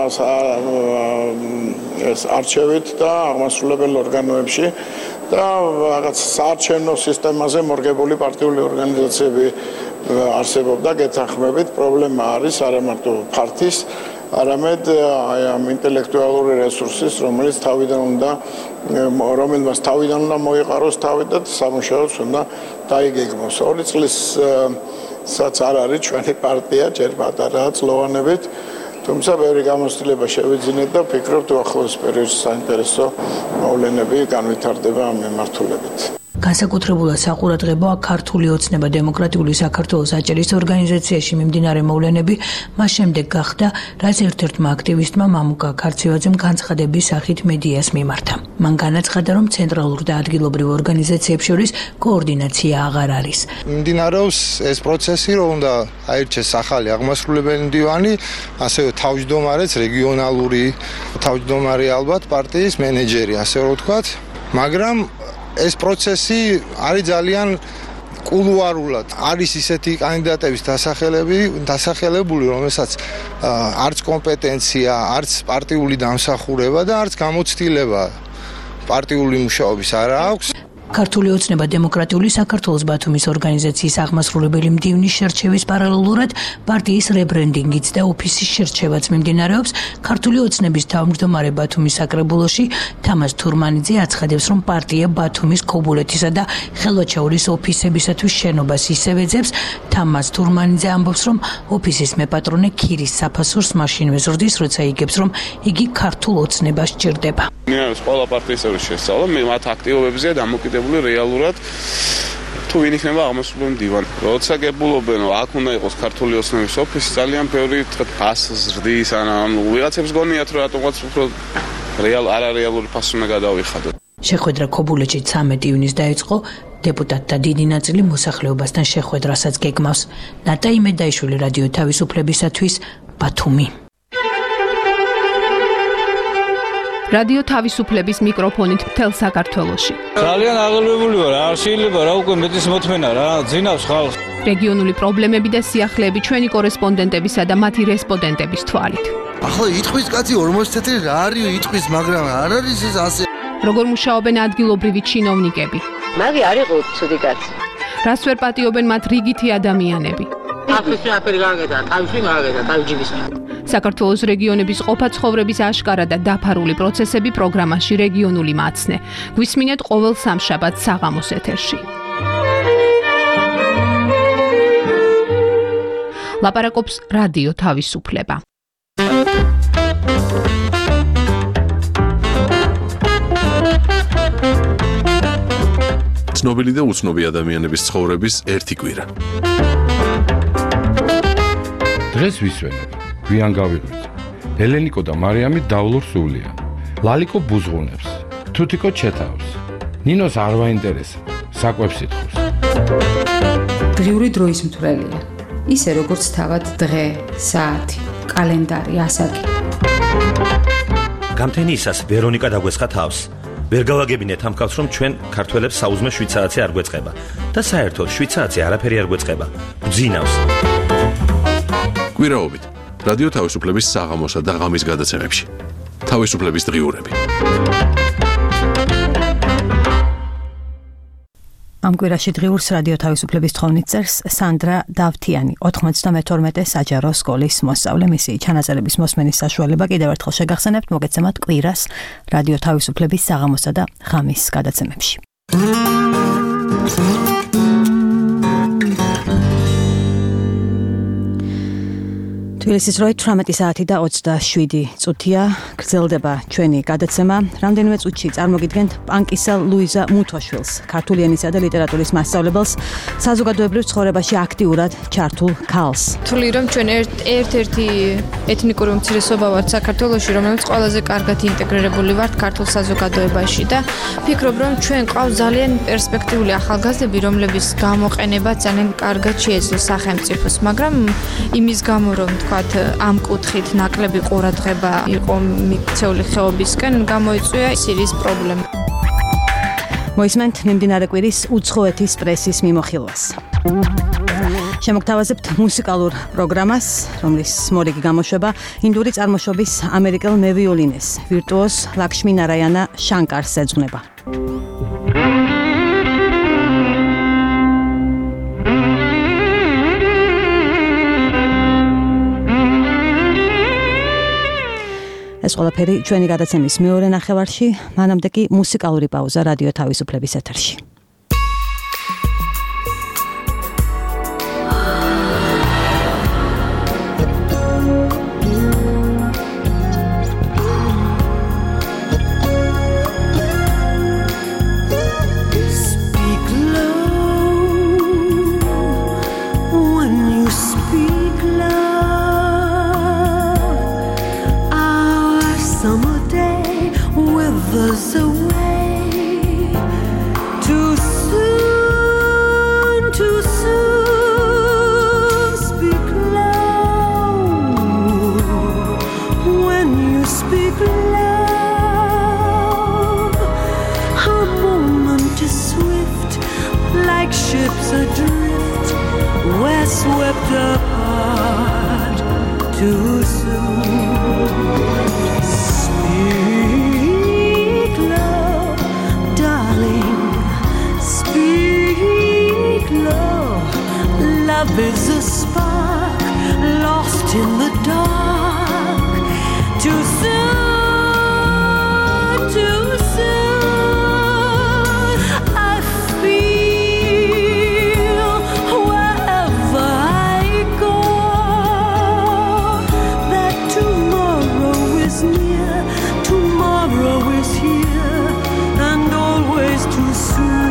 არჩევით და აღმასრულებელ ორგანოებში და რაღაც საარჩევნო სისტემაზე მორგებული პარტიული ორგანიზაციები არსებობდა გეთანხმებით. პრობლემა არის არა მარტო ფართის, არამედ ამ ინტელექტუალური რესურსის, რომელიც რომელმაც თავიდან უნდა მოიყაროს თავი და სამუშაოს უნდა დაიგეგმოს. 2 წლისაც არ არის ჩვენი პარტია, ჯერ პატარაა წლოვანებით, თუმცა ბევრი გამოცდილება შევიძინეთ და ვფიქრობთ უახლოეს პერიოდში საინტერესო მოვლენები განვითარდება ამ მიმართულებით. განსაკუთრებულად საყურადღებოა ქართული ოცნება დემოკრატიული საქართველოს აჭარის ორგანიზაციაში მიმდინარე მოვლენები, მას შემდეგ გახდა, რაც ერთ-ერთმა აქტივისტმა მამუკა ქარცევაძემ განცხადების სახით მედიას მიმართა. მან განაცხადა, რომ ცენტრალურ და ადგილობრივ ორგანიზაციებს შორის კოორდინაცია აღარ არის. მიმდინარეობს ეს პროცესი, რომ უნდა აირჩეს ახალი აღმასრულებელი მდივანი, ასევე თავმჯდომარეც რეგიონალური თავმჯდომარე ალბათ პარტიის მენეჯერი, ასე რომ ვთქვათ, მაგრამ ეს პროცესი არის ძალიან კულუარულად. არის ისეთი კანდიდატების დასახელებული, რომელსაც არც კომპეტენცია, არც პარტიული დამსახურება და არც გამოცდილება პარტიული მუშაობის არა აქვს. ქართული ოცნება დემოკრატიული საქართველოს ბათუმის ორგანიზაციის აღმასრულებელი მდივნის შერჩევის პარალელურად პარტიის რებრენდინგიც და ოფისის შერჩევაც მიმდინარეობს. ქართული ოცნების თავმჯდომარე ბათუმის საკრებულოში თამაზ თურმანიძე აცხადებს, რომ პარტია ბათუმის ქობულეთისა და ხელვაჩაურის ოფისებისათვის შენობას ისევ ეძებს. თამაზ თურმანიძე ამბობს, რომ ოფისის მეპატრონე ქირის საფასურს მაშინვე ზრდის, როცა იგებს, რომ იგი ქართულ ოცნებას სჭირდება. მინარევს ყველა პარტიის წევრის შესწავლა, მე მათ აქტივობებზეა დამოკიდებული რეალურად თუ ვინ იქნება აღმასრულებელი მდივანი. როცა გებულობენ, რომ აქ უნდა იყოს ქართული ოცნების ოფისი, ძალიან ბევრი ფასს ზრდის, ანუ ვიღაცებს გონიათ, რომ რატომღაც უფრო არარეალური ფასი უნდა გადავიხადოთ. შეხვედრა ქობულეთში 13 ივნისს დაიწყო. დეპუტატთა დიდი ნაწილი მოსახლეობასთან შეხვედრასაც გეგმავს. ნატა იმედაიშვილი, რადიო თავისუფლებისათვის, ბათუმი. რადიო თავისუფლების მიკროფონით მთელ საქართველოში. ძალიან აღელვებული ვარ, არ შეიძლება რა უკვე მეტის მოთმენა რა, ძინავს ხალხს. რეგიონული პრობლემები და სიახლეები ჩვენი კორესპონდენტებისა და მათი რესპონდენტების თვალით. ახლა იტყვის კაცი 40 წელი რა არის იტყვის, მაგრამ არ არის ეს ასე. როგორ მუშაობენ ადგილობრივი ჩინოვნიკები? მაგი არ იყო ცუდი კაცი. რას ვერ პატიობენ მათ რიგითი ადამიანები? ახლა აფერი გაგედა, თავში გაგედა, თავჯიბის. საქართველოს რეგიონების ყოფა ცხოვრების აშკარა და დაფარული პროცესები პროგრამაში რეგიონული მაცნე. გვისმინეთ ყოველ სამშაბათს საღამოს ეთერში. ლაპარაკობს რადიო თავისუფლება. ცნობილი და უცნობი ადამიანების ცხოვრების ერთი კვირა. დღეს ვისვენებ, გვიან გავიღვიძე. ელენიკო და მარიამი დავლურ სულიან. ლალიკო ბუზღუნებს, თუთიკო ჩეთავს. ნინოს არ ვაინტერესა, საკვებს ითხოვს. დღიური დროის მთვრელია. ისე როგორც თავად დღე, საათი, კალენდარი, ასაკი. გამთენიისას ვერონიკა დაგვესხა თავს. ვერ გავაგებინეთ ამ ხალხს, რომ ჩვენ ქართველებს საუზმე 7 საათი არ გვეწყება და საერთოდ 7 საათი არაფერი არ გვეწყება. გძინავს. კვირაობით რადიო თავისუფლების საღამოსა და ღამის გადაცემებში. თავისუფლების დღიურები. ამ კვირაში დღიურს რადიო თავისუფლების თხოვნით წერს სანდრა დავთიანი, 92 საჯარო სკოლის მოსწავლე. მისი ჩანაწერების მოსმენის საშუალება კიდევ ერთხელ შეგახსენებთ, მოგეცემათ კვირას რადიო თავისუფლების საღამოსა და ღამის გადაცემებში. თბილისის დროით 18 საათი და 27 წუთია. გრძელდება ჩვენი გადაცემა. რამდენიმე წუთში წარმოგიდგენთ პანკისელ ლუიზა მუთოშვილს, ქართული ენისა და ლიტერატურის მასწავლებელს, საზოგადოებრივ ცხოვრებაში აქტიურად ჩართულ ქალს. თვლი რომ ჩვენ ერთ-ერთი ეთნიკური უმცირესობა ვართ საქართველოში, რომელიც ყველაზე კარგად ინტეგრირებული ვართ ქართულ საზოგადოებაში და ფიქრობ რომ ჩვენ ყავს ძალიან პერსპექტიული ახალგაზრდები, რომლების გამოყენება ძალიან კარგად შეეძლოს სახელმწიფოს, მაგრამ იმის გამო რომ ამ კუთხით ნაკლები ყურადღება იყო მიქცეული ხეობისკენ, გამოიწვია სირიის პრობლემა. მოისმენთ მიმდინარე კვირის უცხოეთის პრესის მიმოხილვას. შემოგთავაზებთ მუსიკალურ პროგრამას, რომლის მორიგი გამოშვება ინდური წარმოშობის ამერიკელ მევიოლინეს, ვირტუოზ ლაკშმი ნარაიანა შანკარს ეძღვნება. ეს ყველაფერი ჩვენი გადაცემის მეორე ნახევარში, მანამდე კი მუსიკალური პაუზა რადიო თავისუფლების ეთერში. Swept apart too soon. Speak love Love is a spark lost in the dark. Too soon, too soon. I feel wherever I go that tomorrow is near, tomorrow is here, and always too soon.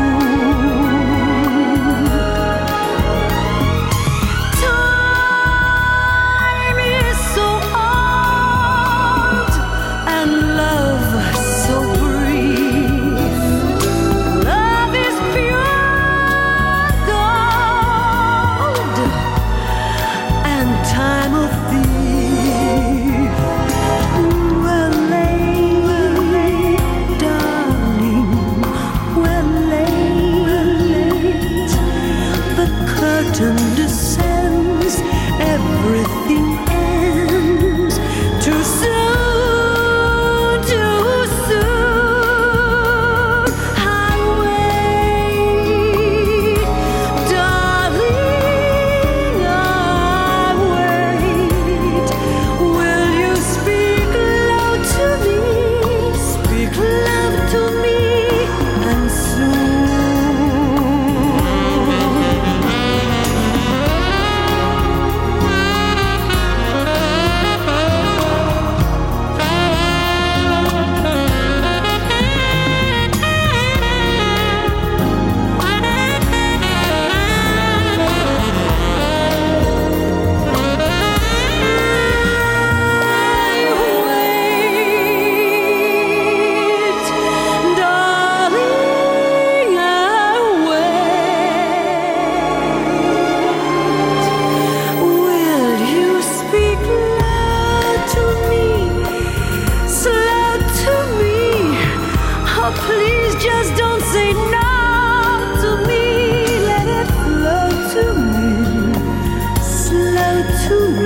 Descends, everything ends. Too soon, too soon. I wait, darling, I wait. Will you speak loud to me? Speak love to me, and soon. Please just don't say no to me. Let it flow to me, slow to me.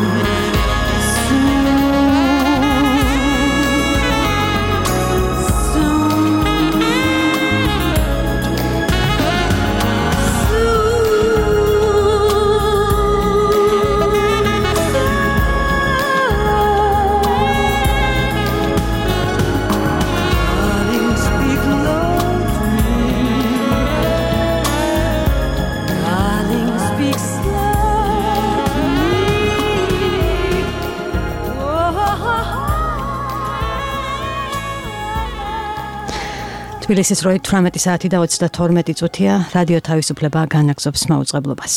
თბილისის 18 საათი და 32 წუთია. რადიო თავისუფლება განაგზობს მაუწყებლობას.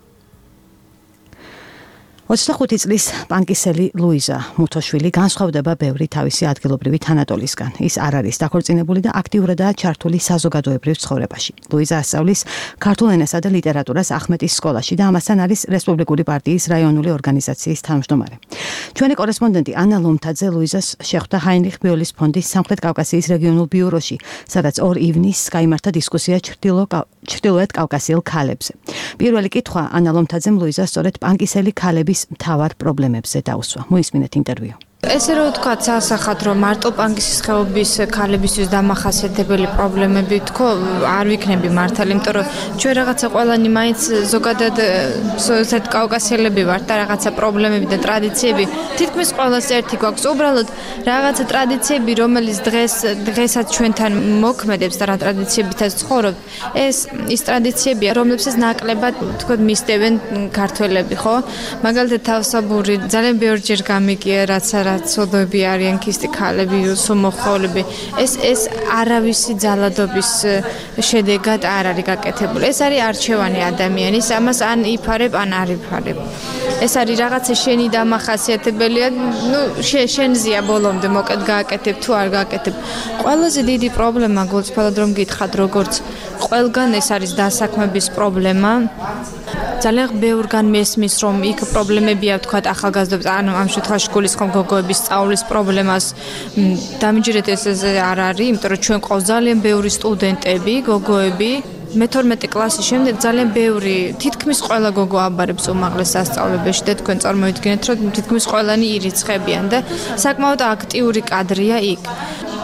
25 წლის პანკისელი ლუიზა მუთოშვილი განსხვავდება ბევრი თავისი ადგილობრივი თანატოლისგან. ის არ არის დაქორწინებული და აქტიურადაა ჩართული საზოგადოებრივ ცხოვრებაში. ლუიზა ასწავლის ქართულ ენასა და ლიტერატურას ახმეტის სკოლაში და ამასთან არის რესპუბლიკური პარტიის რაიონული ორგანიზაციის თავმჯდომარე. ჩვენი კორესპონდენტი ანა ლომთაძე ლუიზას შეხვდა ჰაინრიხ ბიოლის ფონდის სამხრეთ კავკასიის რეგიონულ ბიუროში, სადაც 2 ივნისს გაიმართა დისკუსია ჩრდილოეთ კავკასიელ ქალებზე. პირველი კითხვა ანა ლომთაძემ ლუიზას სწორედ პანკისელი ქალების მთავარ პრობლემებზე დაუსვა. მოისმინეთ ინტერვიუ. ესე რომ ვთქვათ, სასახად რომ მარტო პანკისის ხეობის ქალებისთვის დამახასიათებელი პრობლემები თქო, არ ვიქნები მართალი, იმიტომ რომ ჩვენ რაღაცა ყველანი მაინც ზოგადად ესეთ კავკასიელები ვართ და რაღაცა პრობლემები და ტრადიციები თითქმის ყველას ერთი გვაქვს. უბრალოდ რაღაცა ტრადიციები, რომელიც დღესაც ჩვენთან მოქმედებს და რა ტრადიციებითაც ცხოვრობთ, ის ტრადიციებია, რომლებსაც ნაკლებად თქო მისდევენ ქართველები, ხო? მაგალითად თავსაბური ძალიან ბევრჯერ გამიგია, რაც ცოდვები არიან ქისტი ქალები, სომოხოლები. ეს არავისი ძალადობის შედეგად არ არის გაკეთებული. ეს არის არჩევანი ადამიანის, ამას ან იფარებ, ან არ იფარებ. ეს არის რაღაცა შენი დამახასიათებელია, შენზია ბოლომდე მოკეთ გააკეთებ თუ არ გააკეთებ. ყველაზე დიდი პრობლემა გულწრფელად რომ გითხრათ, როგორც ყველგან ეს არის დასაქმების პრობლემა. ძალიან ბევრგან მესმის რომ იქ პრობლემებია ვთქვათ ახალგაზრდებს, ანუ ამ შემთხვევაში გულისხმობ გოგოების სწავლის პრობლემას. დამიჯერეთ ეს არ არის, იმიტომ რომ ჩვენ ყავს ძალიან ბევრი სტუდენტები, გოგოები. მე-12 კლასის შემდეგ ძალიან ბევრი, თითქმის ყველა გოგო აბარებს უმაღლეს სასწავლებელში და თქვენ წარმოიდგინეთ, რომ თითქმის ყველანი ირიცხებიან და საკმაოდ აქტიური კადრია იქ.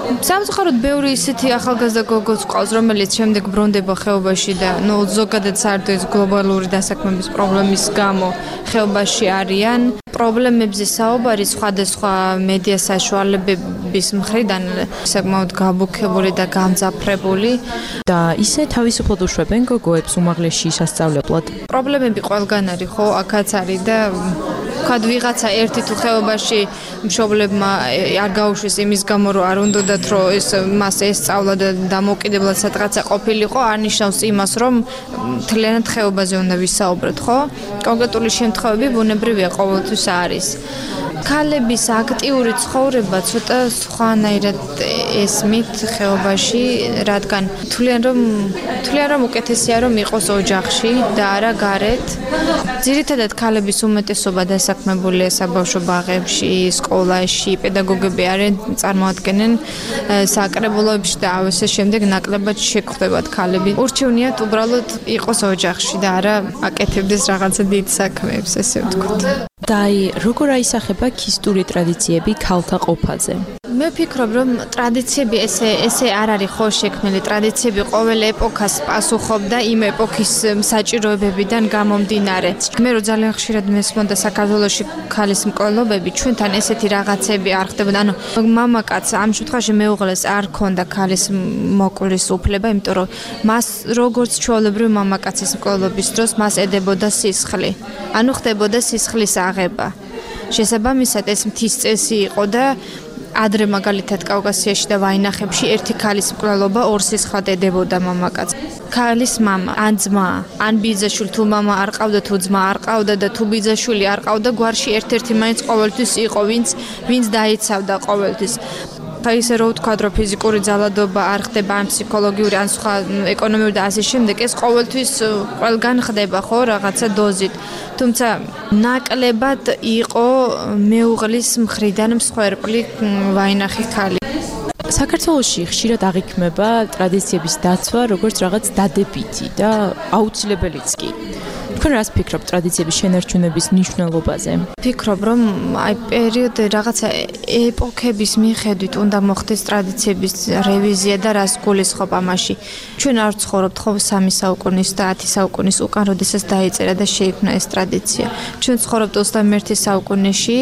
სამწუხაროდ ბევრი ისეთი ახალგაზრდა გოგოც ყავს, რომელიც შემდეგ ბრუნდება ხეობაში და ზოგადად საერთოდ ეს გლობალური დასაქმების პრობლემის გამო ხეობაში არიან. პრობლემებზე საუბარი სხვადასხვა მედია საშუალებების მხრიდან საკმაოდ გაბუქებული და გამძაფრებული და ისე თავისუფლად უშვებენ გოგოებს უმაღლესში სასწავლებლად. პრობლემები ყველგან არის, ხო, აქაც არის და ვთქვათ ვიღაცა ერთი თუ ხეობაში მშობლებმა არ გაუშვეს იმის გამო რომ არ უნდათ რომ მას ესწავლა და დამოუკიდებლად სადღაცა ყოფილიყო არ ნიშნავს იმას რომ მთლიანად ხეობაზე უნდა ვისაუბროთ, ხო? კონკრეტული შემთხვევები ბუნებრივია ყოველთვის არის. ქალების აქტიური ცხოვრება ცოტა სხვანაირად ესმით ხეობაში, რადგან თვლიან რომ უკეთესია რომ იყოს ოჯახში და არა გარეთ. ძირითადად ქალების უმეტესობა დასაქმებულია საბავშვო ბაღებში, სკოლაში, პედაგოგები არიან წარმოადგენენ საკრებულოებში და ამავე შემდეგ ნაკლებად შეგხვდებათ ქალები. ურჩევნიათ უბრალოდ იყოს ოჯახში და არა აკეთებდეს რაღაცა დიდ საქმეებს, ესე ვთქვათ. და როგორ აისახება ქისტური ტრადიციები ქალთა ყოფაზე? მე ვფიქრობ, რომ ტრადიციები ესე არ არის ხო შექმნილი. ტრადიციები ყოველ ეპოქას პასუხობდა იმ ეპოქის საჭიროებებიდან გამომდინარე. მე რო ძალიან ხშირად მესმოდა საქართველოში ქალის მკვლელობები, ჩვენთან ესეთი რაღაცები არ ხდებოდა. ანუ მამაკაც ამ შემთხვევაში მეუღლეს არ ქონდა ქალის მოკვლევის უფლება, იმიტომ რომ მას როგორც ჩვეულებრივ მამაკაცის მკვლელობის დროს მას ედებოდა სისხლი. ანუ ხდებოდა სისხლის აღება. შესაბამისად ეს მთის წესი იყო და ადრე მაგალითად კავკასიაში და ვაინახებში ერთი ქალის მკვლელობა ორ სისხლად ედებოდა მამაკაც. ქალის მამა, ან ძმა, ან ბიძაშვილი თუ მამა არ ყავდა თუ ძმა არ ყავდა და თუ ბიძაშვილი არ ყავდა, გვარში ერთ-ერთი მაინც ყოველთვის იყო, ვინც დაიცავდა ყოველთვის. ისე რომ ვთქვათ, რომ ფიზიკური ძალადობა არ ხდება, ან ფსიქოლოგიური, ან სხვა ეკონომიური და ასე შემდეგ, ეს ყოველთვის ყველგან ხდება, ხო, რაღაცა დოზით. თუმცა ნაკლებად იყო მეუღლის მხრიდან მსხვერპლი ვაინახი ქალი. საქართველოში ხშირად აღიქმება ტრადიციების დაცვა როგორც რაღაც დადებითი და აუცილებელიც კი. თქვენ რას ფიქრობთ ტრადიციების შენარჩუნების მნიშვნელობაზე? ფიქრობ, რომ აი პერიოდ რაღაცა ეპოქების მიხედვით უნდა მოხდეს ტრადიციების რევიზია და რას გულისხმობ ამაში. ჩვენ არ ვცხოვრობთ ხო 3 საუკუნის და 10 საუკუნის უკან, როდესაც დაიწერა და შეიქმნა ეს ტრადიცია. ჩვენ ვცხოვრობთ 21 საუკუნეში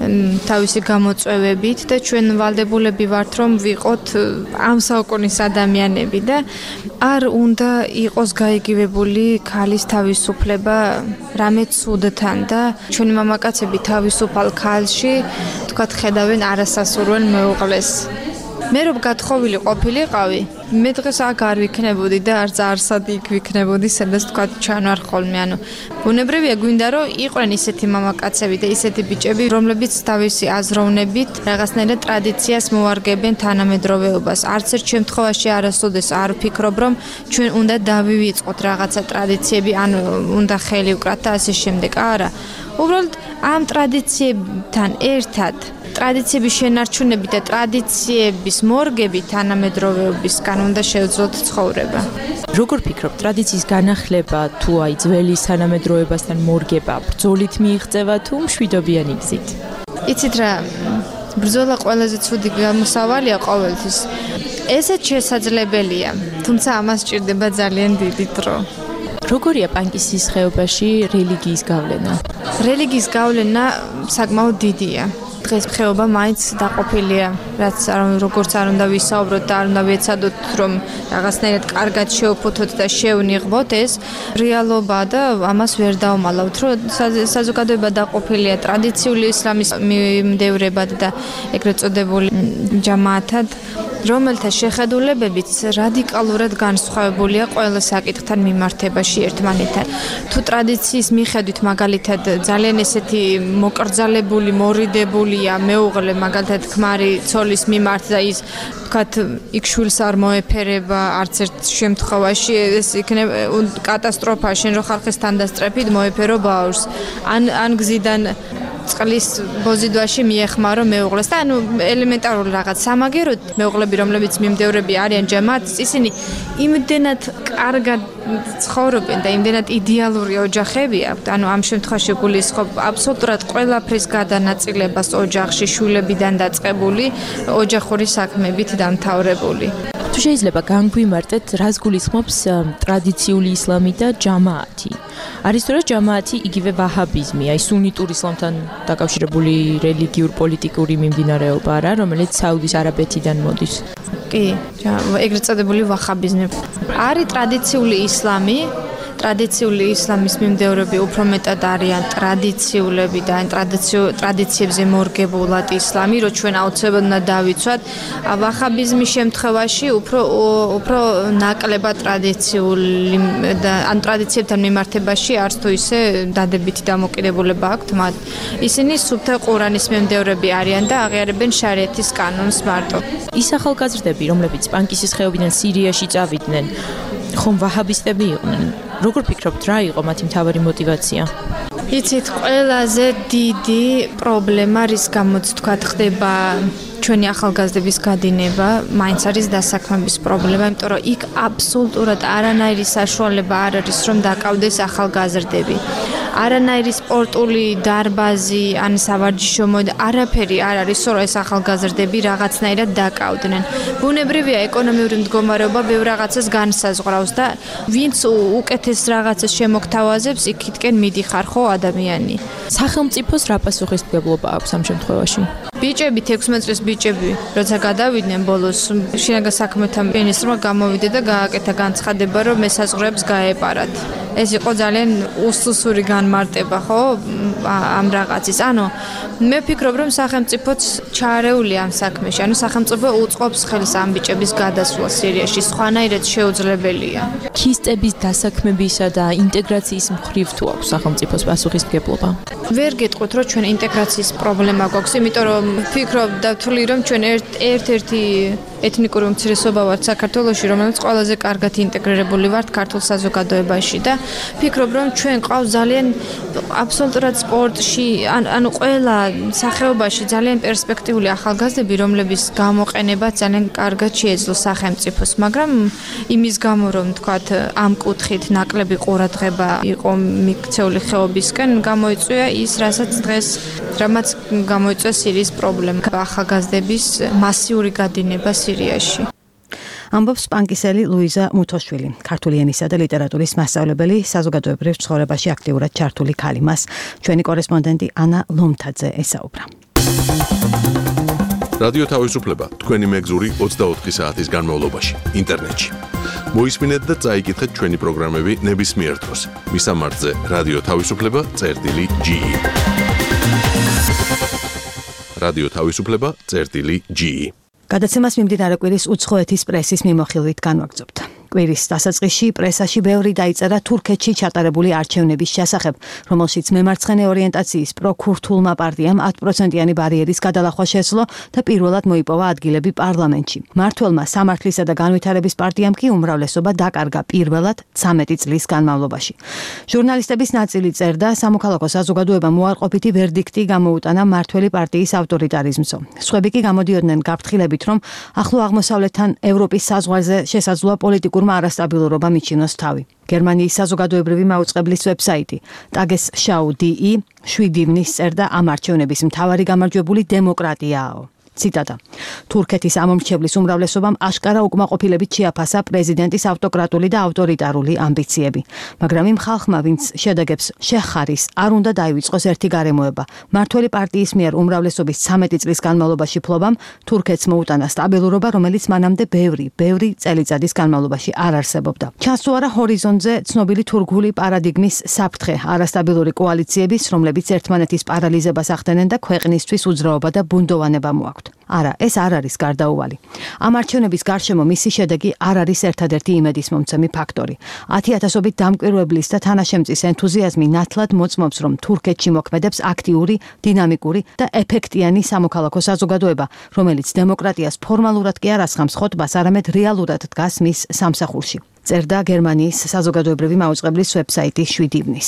თავისი გამოწვევებით და ჩვენ ვალდებულები ვართ რომ ვიყოთ ამ საუკუნის ადამიანები და არ უნდა იყოს გაიგივებული ქალის თავისუფლება რამე ცუდთან და ჩვენი მამაკაცები თავისუფალ ქალში თქვათ ხედავენ არასასურველ მეუღლეს. მე რომ გათხოვილი ყოფილიყავი, მე დღეს აქ არ ვიქნებოდი და არც არსად იქ ვიქნებოდი, სადაც თქვათ ჩანვარ ხოლმე. ანუ ბუნებრივია გვინდა რომ იყვნენ ისეთი მამაკაცები და ისეთი ბიჭები, რომლებიც თავისი აზროვნებით რაღაცნაირად ტრადიციას მოარგებენ თანამედროვეობას. არც ერთ შემთხვევაში არასოდეს არ ვფიქრობ, რომ ჩვენ უნდა დავივიწყოთ რაღაცა ტრადიციები, ანუ უნდა ხელი ვკრათ და ასე შემდეგ. არა. უბრალოდ ამ ტრადიციებთან ერთად ტრადიციების შენარჩუნებით და ტრადიციების მორგებით თანამედროვეობისგან უნდა შევძლოთ ცხოვრება. როგორ ფიქრობ, ტრადიციის განახლება თუ აი ძველი თანამედროვეობასთან მორგება ბრძოლით მიიღწევა თუ მშვიდობიანი გზით? იცით რა, ბრძოლა ყველაზე ცუდი გამოსავალია ყოველთვის. ესეც შესაძლებელია, თუმცა ამას სჭირდება ძალიან დიდი დრო. როგორია პანკისის ხეობაში რელიგიის გავლენა? რელიგიის გავლენა საკმაოდ დიდია. დღეს ხეობა მაინც დაყოფილია, რაც როგორც არ უნდა ვისაუბროთ და არ უნდა ვეცადოთ, რომ რაღაცნაირად კარგად შევფუთოთ და შევნიღბოთ, ეს რეალობაა და ამას ვერ დავმალავთ, რომ საზოგადოება დაყოფილია ტრადიციული ისლამის მიმდევრებად და ეგრეთ წოდებული ჯამაათად, რომელთა შეხედულებებიც რადიკალურად განსხვავებულია ყველა საკითხთან მიმართებაში ერთმანეთთან. თუ ტრადიციის მიხედვით მაგალითად ძალიან ესეთი მოკრძალებული, მორიდებულია მეუღლე მაგალითად ქმარი ცოლის მიმართ და ის ვთქვათ, იქ შვილს არ მოეფერება არც ერთ შემთხვევაში, ეს იქნება კატასტროფა, შენ რო ხალხის თანდასწრებით მოეფერო ბაურს. ან გზიდან წყლის ბოზიდვაში მიეხმარო მეუღლეს და ანუ ელემენტარული რაღაც სამაგეროდ მეუღლები რომლებიც მიმდევრები არიან ჯამაათის ისინი იმდენად კარგად ცხოვრობენ და იმდენად იდეალური ოჯახები აქვთ ანუ ამ შემთხვევაში გულისხმობ აბსოლუტურად ყველაფრის გადანაწილებას ოჯახში შვილებიდან დაწყებული ოჯახური საქმეებით დამთავრებული თუ შეიძლება განგვიმარტეთ რას გულისხმობს ტრადიციული ისლამი და ჯამაათი არის თუ რა ჯამაათი იგივე ვაჰაბიზმი აი სუნიტურ ისლამთან დაკავშირებული რელიგიურ პოლიტიკური მიმდინარეობა რა რომელიც საუდის არაბეთიდან მოდის კი ეგრეთ წოდებული ვაჰაბიზმი არის ტრადიციული ისლამი ტრადიციული ისლამის მიმდევრები უფრო მეტად არიან ტრადიციულები და ტრადიციებზე მორგებულად ისლამი, რო ჩვენ აუცილებლად უნდა დავიცვათ. ვაჰაბიზმის შემთხვევაში უფრო ნაკლებად ტრადიციული და ან ტრადიციებთან მიმართებაში არც თუ ისე დადებითი დამოკიდებულება აქვთ მათ. ისინი სუფთა ყურანის მიმდევრები არიან და აღიარებენ შარიათის კანონს მარტო. ის ახალგაზრდები, რომლებიც პანკისის ხეობიდან სირიაში წავიდნენ, ხომ ვაჰაბისტები იყვნენ? როგორ ფიქრობთ, რა იყო მათი მთავარი мотиваცია? იცით, ყველაზე დიდი პრობლემა რის გამოც თქვათ ხდება ჩვენი ახალგაზრდების გადინება, მაინც არის დასაქმების პრობლემა, იმიტომ რომ იქ აბსოლუტურად არანაირი საშუალება არ არის, რომ დაკავდეს ახალგაზრდები. არანაირი სპორტული დარბაზი, ან სავარჯიშო მოედანი, არაფერი არ არის, რომ ეს ახალგაზრდები რაღაცნაირად დაკავდნენ. ბუნებრივია ეკონომიური მდგომარეობა ბევრ რაღაცას განსაზღვრავს და ვინც უკეთეს რაღაცას შემოგთავაზებს, იქითკენ მიდიხარ ხო ადამიანი. სახელმწიფოს რა პასუხისმგებლობა აქვს ამ შემთხვევაში? ბიჭები 16 წლის ბიჭები, როცა გადავიდნენ ბოლოს, შინაგან საქმეთა მინისტრმა გამოვიდა და გააკეთა განცხადება, რომ ესაზღვრებს გაეპარათ. ეს იყო ძალიან უსუსური განმარტება, ხო, ამ რაღაცის. ანუ მე ვფიქრობ, რომ სახელმწიფოც ჩაარეულია ამ საქმეში. ანუ სახელმწიფო უწყობს ხელს ამ ბიჭების გადასვლას სირიაში, სხვანაირად შეუძლებელია. ქისტების დასაქმებისა და ინტეგრაციის მხრივ თუ აქვს სახელმწიფოს პასუხისმგებლობა? ვერ გეტყვით, რომ ჩვენ ინტეგრაციის პრობლემა გვაქვს, იმიტომ რომ ვფიქრობ და ვთვლი, რომ ჩვენ ერთ-ერთი ეთნიკური უმცირესობა ვართ საქართველოში, რომელიც ყველაზე კარგად ინტეგრირებული ვართ ქართულ საზოგადოებაში და ვფიქრობ, რომ ჩვენ ყავს ძალიან აბსოლუტურად სპორტში, ანუ ყველა სახეობაში ძალიან პერსპექტიული ახალგაზრდები, რომლების გამოყენება ძალიან კარგად შეეძლო სახელმწიფოს, მაგრამ იმის გამო, რომ თქვათ ამ კუთხით ნაკლები ყურადღება იყო მიქცეული ხეობისკენ, გამოიწვია ის, რამაც გამოიწვია სირიის პრობლემა, ახალგაზრდების მასიური გადინება სირიაში. ამბობს პანკისელი ლუიზა მუთოშვილი, ქართული ენისა და ლიტერატურის მასწავლებელი, საზოგადოებრივ ცხოვრებაში აქტიურად ჩართული ქალი. მას ჩვენი კორესპონდენტი ანა ლომთაძე ესაუბრა. რადიო თავისუფლება თქვენი მეგზური 24 საათის განმავლობაში ინტერნეტში. მოისმინეთ და წაიკითხეთ ჩვენი პროგრამები ნებისმიერ დროს. მისამართზე რადიო თავისუფლება.ge რადიო თავისუფლება.ge გადაცემას მიმდინარე კვირის უცხოეთის პრესის მიმოხილვით განვაგრძობთ. კვირის დასაწყისში პრესაში ბევრი დაიწერა თურქეთში ჩატარებული არჩევნების შესახებ, რომელშიც მემარცხენე ორიენტაციის პროქურთულმა პარტიამ 10%-იანი ბარიერის გადალახვა შეძლო და პირველად მოიპოვა ადგილები პარლამენტში. მმართველმა სამართლისა და განვითარების პარტიამ კი უმრავლესობა დაკარგა პირველად 13 წლის განმავლობაში. ჟურნალისტების ნაწილი წერდა, სამოქალაქო საზოგადოებამ უარყოფითი ვერდიქტი გამოუტანა მმართველი პარტიის ავტორიტარიზმსო. სხვები კი გამოდიოდნენ გაფრთხილებით, რომ ახლო აღმოსავლეთთან ევროპის საზღვარზე შესაძლოა პოლიტიკურმა არასტაბილურობამ იჩინოს თავი. გერმანიის საზოგადოებრივი მაუწყებლის ვებსაიტი Tagesschau.de 7 ივნის წერდა ამ არჩევნების მთავარი გამარჯვებული დემოკრატიაო. ციტატა. თურქეთის ამომრჩევლის უმრავლესობამ აშკარა უკმაყოფილებით შეაფასა პრეზიდენტის ავტოკრატული და ავტორიტარული ამბიციები. მაგრამ იმ ხალხმა, ვინც შედეგებს შეხარის, არ უნდა დაივიწყოს ერთი გარემოება. მმართველი პარტიის მიერ უმრავლესობის 13 წლის განმავლობაში ფლობამ თურქეთს მოუტანა სტაბილურობა, რომელიც მანამდე ბევრი წელიწადის განმავლობაში არ არსებობდა. ჩანს თუ არა ჰორიზონტზე ცნობილი თურქული პარადიგმის საფრთხე, არასტაბილური კოალიციების, რომლებიც ერთმანეთის პარალიზებას ახდენენ და ქვეყნისთვის უძრაობა და ბუნდოვანება მოაქვთ. არა, ეს არ არის გარდაუვალი. ამ არჩევნების გარშემო მისი შედეგი არ არის ერთადერთი იმედისმომცემი ფაქტორი. 10,000-ობით დამკვირვებლის და თანაშემწის ენთუზიაზმი ნათლად მოწმობს, რომ თურქეთში მოქმედებს აქტიური, დინამიკური და ეფექტიანი სამოქალაქო საზოგადოება, რომელიც დემოკრატიას ფორმალურად კი არ ასხამს ხოტბას, არამედ რეალურად დგას მის სამსახურში. წერდა გერმანიის საზოგადოებრივი მაუწყებლის ვებსაიტი 7 ივნის.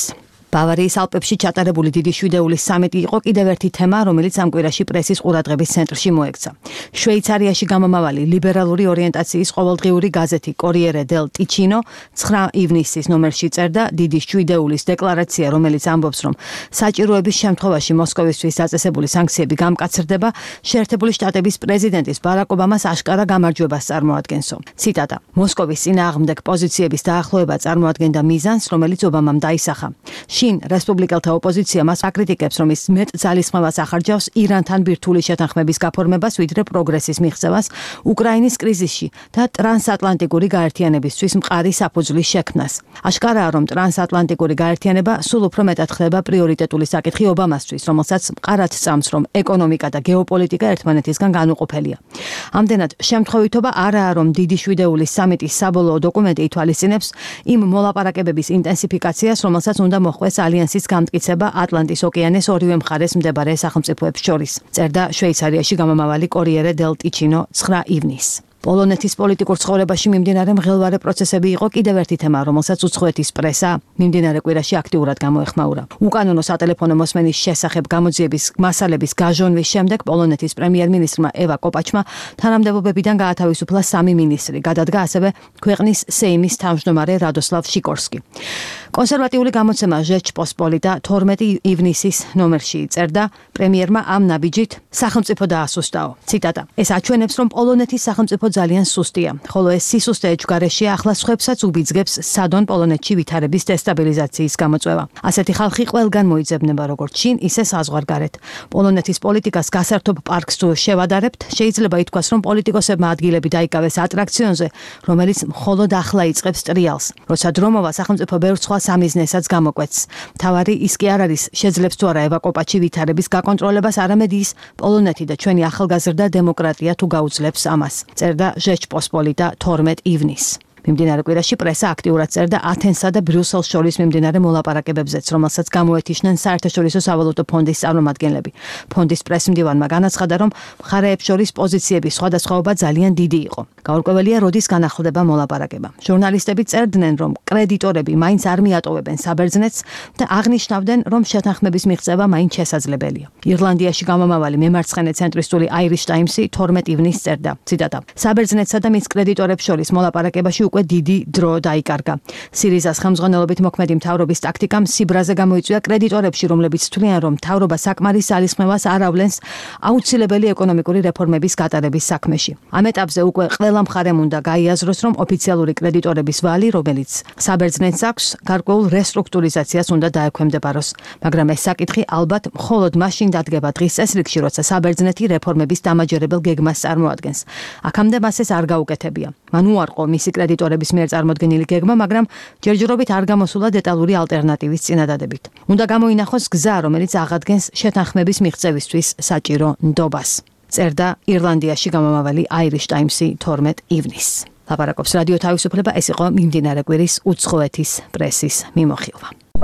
ბავარიის ალპებში ჩატარებული დიდი შვიდეულის სამიტი იყო კიდევ ერთი თემა, რომელიც ამ კვირაში პრესის ყურადღების ცენტრში მოექცა. შვეიცარიაში გამომავალი ლიბერალური ორიენტაციის ყოველდღიური გაზეთი Corriere del Ticino 9 ივნისის ნომერში წერდა დიდი შვიდეულის დეკლარაცია, რომელიც ამბობს, რომ საჭიროების შემთხვევაში მოსკოვისთვის დაწესებული სანქციები გამკაცრდება, შეერთებული შტატების პრეზიდენტის ბარაკ ობამას აშკარა გამარჯვებას წარმოადგენსო. ციტატა: მოსკოვის წინააღმდეგ პოზიციების დაახლოება წარმოადგენდა მიზანს, რომელიც ობამამ დაისახა. შინ რესპუბლიკელთა ოპოზიცია მას აკრიტიკებს, რომ ის მეტ ძალისხმევას ახარჯავს ირანთან ბირთვული შეთანხმების გაფორმებას, ვიდრე პროგრესის მიღწევას უკრაინის კრიზისში და ტრანსატლანტიკური გაერთიანებისთვის მყარი საფუძვლის შექმნას. აშკარაა, რომ ტრანსატლანტიკური გაერთიანება სულ უფრო მეტად ხდება პრიორიტეტული საკითხი ობამასთვის, რომელსაც მყარად წამს, რომ ეკონომიკა და გეოპოლიტიკა ერთმანეთისგან განუყოფელია. ამდენად შემთხვევითობა არაა, რომ დიდი შვიდეულის სამიტის საბოლოო დოკუმენტი ითვალისწინებს იმ მოლაპარაკებების ინტენსიფიკაციას, რომელსაც უნდა მოხვდეს ალიანსის გამტკიცება ატლანტის ოკეანეს ორივე მხარეს მდებარე სახელმწიფოებს შორის. წერდა შვეიცარიაში გამომავალი Corriere del Ticino 9 ივნისს. პოლონეთის პოლიტიკურ ცხოვრებაში მიმდინარე მღელვარე პროცესები იყო კიდევ ერთი თემა, რომელსაც უცხოეთის პრესა მიმდინარე კვირაში აქტიურად გამოეხმაურა. უკანონო სატელეფონო მოსმენის შესახებ გამოძიების მასალების გაჟონვის შემდეგ პოლონეთის პრემიერ-მინისტრმა ევა კოპაჩმა თანამდებობებიდან გაათავისუფლა 3 მინისტრი, გადადგა ასევე ქვეყნის სეიმის თავმჯდომარე რადოსლავ შიკორსკი. კონსერვატიული გამოცემა ჟეჩპოსპოლიტა 12 ივნისის ნომერში წერდა, პრემიერმა ამ ნაბიჯით სახელმწიფო დაასუსტაო. ციტატა: ეს აჩვენებს, რომ პოლონეთის სახელმწიფო ძალიან სუსტია, ხოლო ეს სისუსტე ეჭვგარეშე ახლა სხვებსაც უბიძგებს სადონ პოლონეთში ვითარების დესტაბილიზაციის გამოწვევა. ასეთი ხალხი ყველგან მოიძებნება როგორც შინ, ისე საზღვარგარეთ. პოლონეთის პოლიტიკას გასართობ პარკს თუ შევადარებთ, შეიძლება ითქვას, რომ პოლიტიკოსებმა ადგილები დაიკავეს ატრაქციონზე, რომელიც მხოლოდ ახლა იწყებს ტრიალს. როცა დრომოვა სახელმწიფო ბევრ სხვა სამიზნესაც გამოკვეთს. თავარი ის კი არ არის, შეძლებს თუ არა ევა კოპაჩი ვითარების გაკონტროლებას, არამედ ის პოლონეთი და ჩვენი ახალგაზრდა დემოკრატია თუ გაუძლებს ამას. წერდა ჟეჩპოსპოლიტა 12 ივნისს. მიმდინარე კვირაში პრესა აქტიურად წერდა ათენსა და ბრიუსელს შორის მიმდინარე მოლაპარაკებებზეც, რომელსაც გამოეთიშნენ საერთაშორისო სავალუტო ფონდის წარმომადგენლები. ფონდის პრესმდივანმა განაცხადა, რომ მხარეებს შორის პოზიციების სხვადასხვაობა ძალიან დიდი იყო. გაურკვეველია, როდის განახლდება მოლაპარაკება. ჟურნალისტები წერდნენ, რომ კრედიტორები მაინც არ მიატოვებენ საბერძნეთს და აღნიშნავდნენ, რომ შეთანხმების მიღწევა მაინც შესაძლებელია. ირლანდიაში გამომავალი მემარცხენე ცენტრისტული Irish Times-ი 12 ივნისს წერდა, ციტატა: საბერძნეთსა და მის კრედიტორებს შორის მოლაპარაკებაში უკვე დიდი დრო დაიკარგა. სირიზას ხელმძღვანელობით მოქმედი მთავრობის ტაქტიკამ სიბრაზე გამოიწვია კრედიტორებში, რომლებიც თვლიან, რომ მთავრობა საკმარის ძალისხმევას არ ავლენს აუცილებელი ეკონომიკური რეფორმების გატარების საქმეში. ამ ეტაპზე უკვე ყველა მხარემ უნდა გაიაზროს, რომ ოფიციალური კრედიტორების ვალი, რომელიც საბერძნეთს აქვს, გარკვეულ რესტრუქტურიზაციას უნდა დაექვემდებაროს. მაგრამ ეს საკითხი ალბათ მხოლოდ მაშინ დადგება დღის წესრიგში, როცა საბერძნეთი რეფორმების დამაჯერებელ გეგმას წარმოადგენს. აქამდე მას ეს არ გაუკეთებია. მან უარყო მისი კრედიტორების მიერ წარმოქმნილი გეგმა, მაგრამ ჯერჯერობით არ გამოსულა დეტალური ალტერნატივის წინადადებით. უნდა გამოინახოს გზა, რომელიც აღადგენს შეთანხმების მიღწევისთვის საჭირო ნდობას. წერდა ირლანდიაში გამომავალი Irish Times-ი 12 ივნისს. ლაპარაკობს რადიო თავისუფლება, ეს იყო მიმდინარე კვირის უცხოეთის პრესის მიმოხილვა.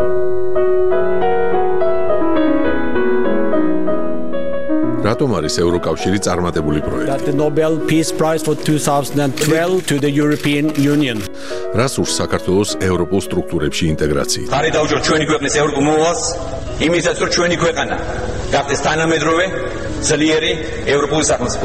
რატომ არის ევროკავშირი წარმატებული პროექტი? The Nobel Peace Prize for 2012 to the European Union. რას ურს საქართველოს ევროპულ სტრუქტურებში ინტეგრაცია? ხარი დაუჭიროთ ჩვენი ქვეყნის ევროპულ მოვალს, იმისაც რომ ჩვენი ქვეყანა გახდეს თანამედროვე, ძლიერი ევროპული სახელმწიფო.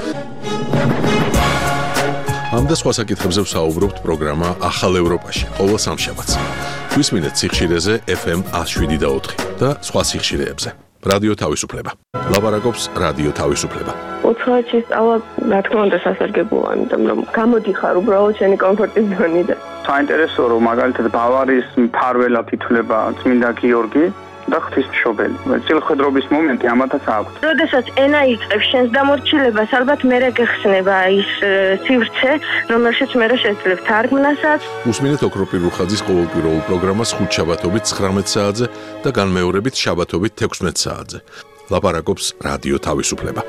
ამ და სხვა საკითხებზე ვსაუბრობთ პროგრამა ახალ ევროპაში, ყოველ სამშაბათს. გვისმინეთ სიხშირეზე FM 107.4 და სხვა სიხშირეებზე. რადიო თავისუფლება. ლაპარაკობს რადიო თავისუფლება. უცხოეთში სწავლა, რა თქმა უნდა, სასარგებლოა, იმიტომ რომ გამოდიხარ უბრალოდ შენი კომფორტის ზონიდან. საინტერესოა, რომ მაგალითად ბავარიის მფარველად ითვლება წმინდა გიორგი და ღვთისმშობელი. წილხედრობის მომენტი ამათაც აქვს. როდესაც ენა იწყებს შენს დამორჩილებას, ალბათ მერე გეხსნება ის სივრცე, რომელშიც მერე შეძლებ თარგმნასაც. უსმინეთ ოქროპირ რუხაძის ყოველკვირეულ პროგრამას ხუთშაბათობით 19 საათზე და განმეორებით შაბათობით 16 საათზე. ლაპარაკობს რადიო თავისუფლება.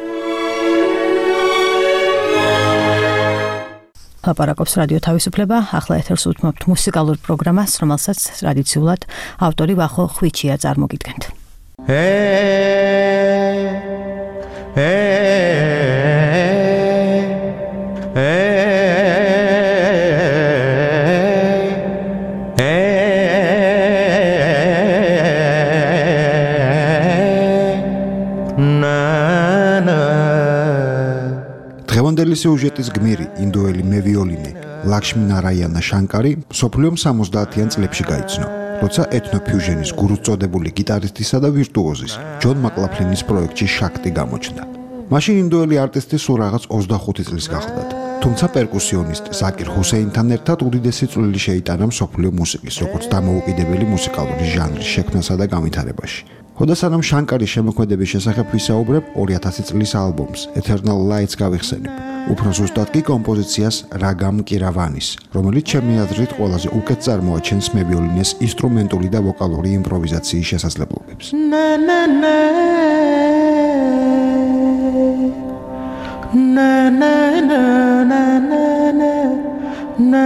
ლაპარაკობს რადიო თავისუფლება, ახლა ეთერს უთმობთ მუსიკალურ პროგრამას, რომელსაც ტრადიციულად ავტორი ვახო ხვიჩია წარმოგიდგენთ. სიუჟეტის გმირი ინდოელი მევიოლინე ლაქშმი ნარაიანა შანკარი მსოფლიომ 70-იან წლებში გაიცნო, როცა ეთნოფიუჟენის გურუს წოდებული გიტარისტისა და ვირტუოზის ჯონ მაკლაფლინის პროექტში შაქტი გამოჩნდა. მაშინ ინდოელი არტისტი სულ რაღაც 25 წლის გახლდათ. თუმცა პერკუსიონისტ ზაკირ ჰუსეინთან ერთად უდიდესი წვლილი შეიტანა მსოფლიო მუსიკის, როგორც დამოუკიდებელი მუსიკალური ჟანრის შექმნასა და განვითარებაში. ხოდა სანამ შანკარის შემოქმედების შესახებ ვისაუბრებ, 2000 წლის ალბომს Eternal Lights გავიხსენებ. უფრო ზუსტად კი კომპოზიციას რაგამ კირავანის, რომელიც ჩემი აზრით ყველაზე უკეთ წარმოაჩენს მევიოლინეს ინსტრუმენტული და ვოკალური იმპროვიზაციის შესაძლებლობებს. Na na na na na na na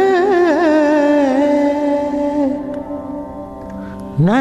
na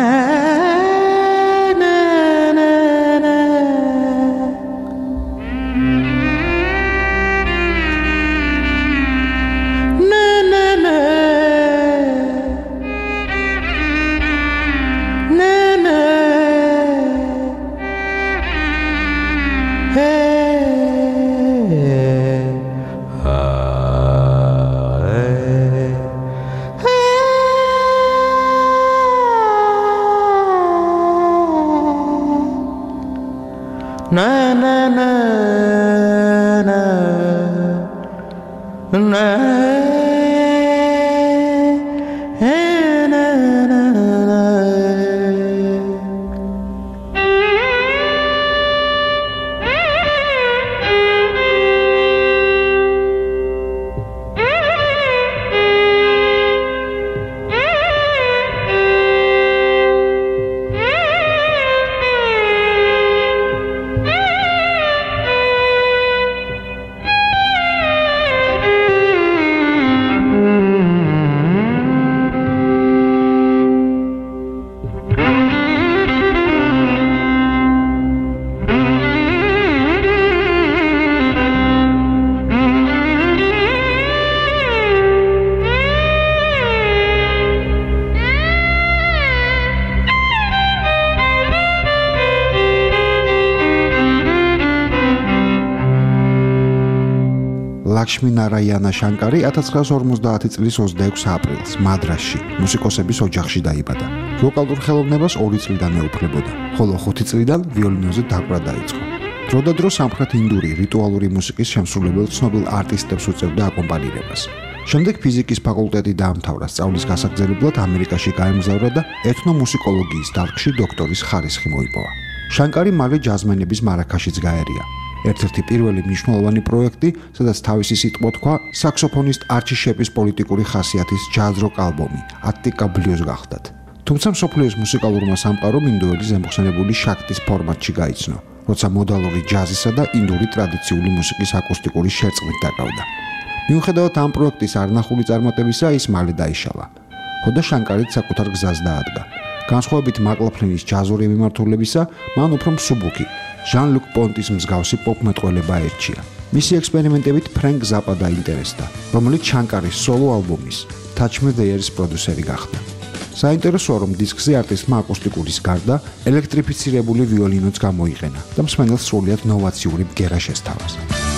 ლაქშმი ნარაიანა შანკარი 1950 წლის 26 აპრილს მადრასში მუსიკოსების ოჯახში დაიბადა. ვოკალურ ხელოვნებას 2 წლიდან ეუფლებოდა, ხოლო 5 წლიდან ვიოლინოზე დაკვრა დაიწყო. დროდადრო სამხრეთ ინდური რიტუალური მუსიკის შემსრულებელ ცნობილ არტისტებს უწევდა აკომპანირებას. შემდეგ ფიზიკის ფაკულტეტი დაამთავრა, სწავლის გასაგრძელებლად ამერიკაში გაემგზავრა და ეთნომუსიკოლოგიის დარგში დოქტორის ხარისხი მოიპოვა. შანკარი მალე ჯაზმენების მარაქაშიც გაერია. ერთ-ერთი პირველი მნიშვნელოვანი პროექტი, სადაც თავისი სიტყვა თქვა, საქსოფონისტ არჩი შეპის პოლიტიკური ხასიათის ჯაზ-როკ ალბომი ატტიკა ბლიუზ გახდათ. თუმცა მსოფლიოს მუსიკალურმა სამყარომ ინდოელი ზემოხსენებული შაქტის ფორმატში გაიცნო, როცა მოდალური ჯაზისა და ინდური ტრადიციული მუსიკის აკუსტიკური შერწყმით დაკავდა. მიუხედავად ამ პროექტის არნახული წარმატებისა, ის მალე დაიშალა. ხოდა შანკარიც საკუთარ გზას დაადგა. განსხვავებით მაკლაფლინის ჯაზური მიმართულებისა, მან უფრო მსუბუქი ჟან-ლუკ პონტის მსგავსი პოპ-მეტყველება ერჩია. მისი ექსპერიმენტებით ფრენკ ზაპა დაინტერესდა, რომელიც შანკარის სოლო ალბომის Touch Me There-ის პროდიუსერი გახდა. საინტერესოა, რომ დისკზე არტისტმა აკუსტიკურის გარდა ელექტრიფიცირებული ვიოლინოც გამოიყენა და მსმენელს სრულიად ნოვაციური ბგერა შესთავაზა.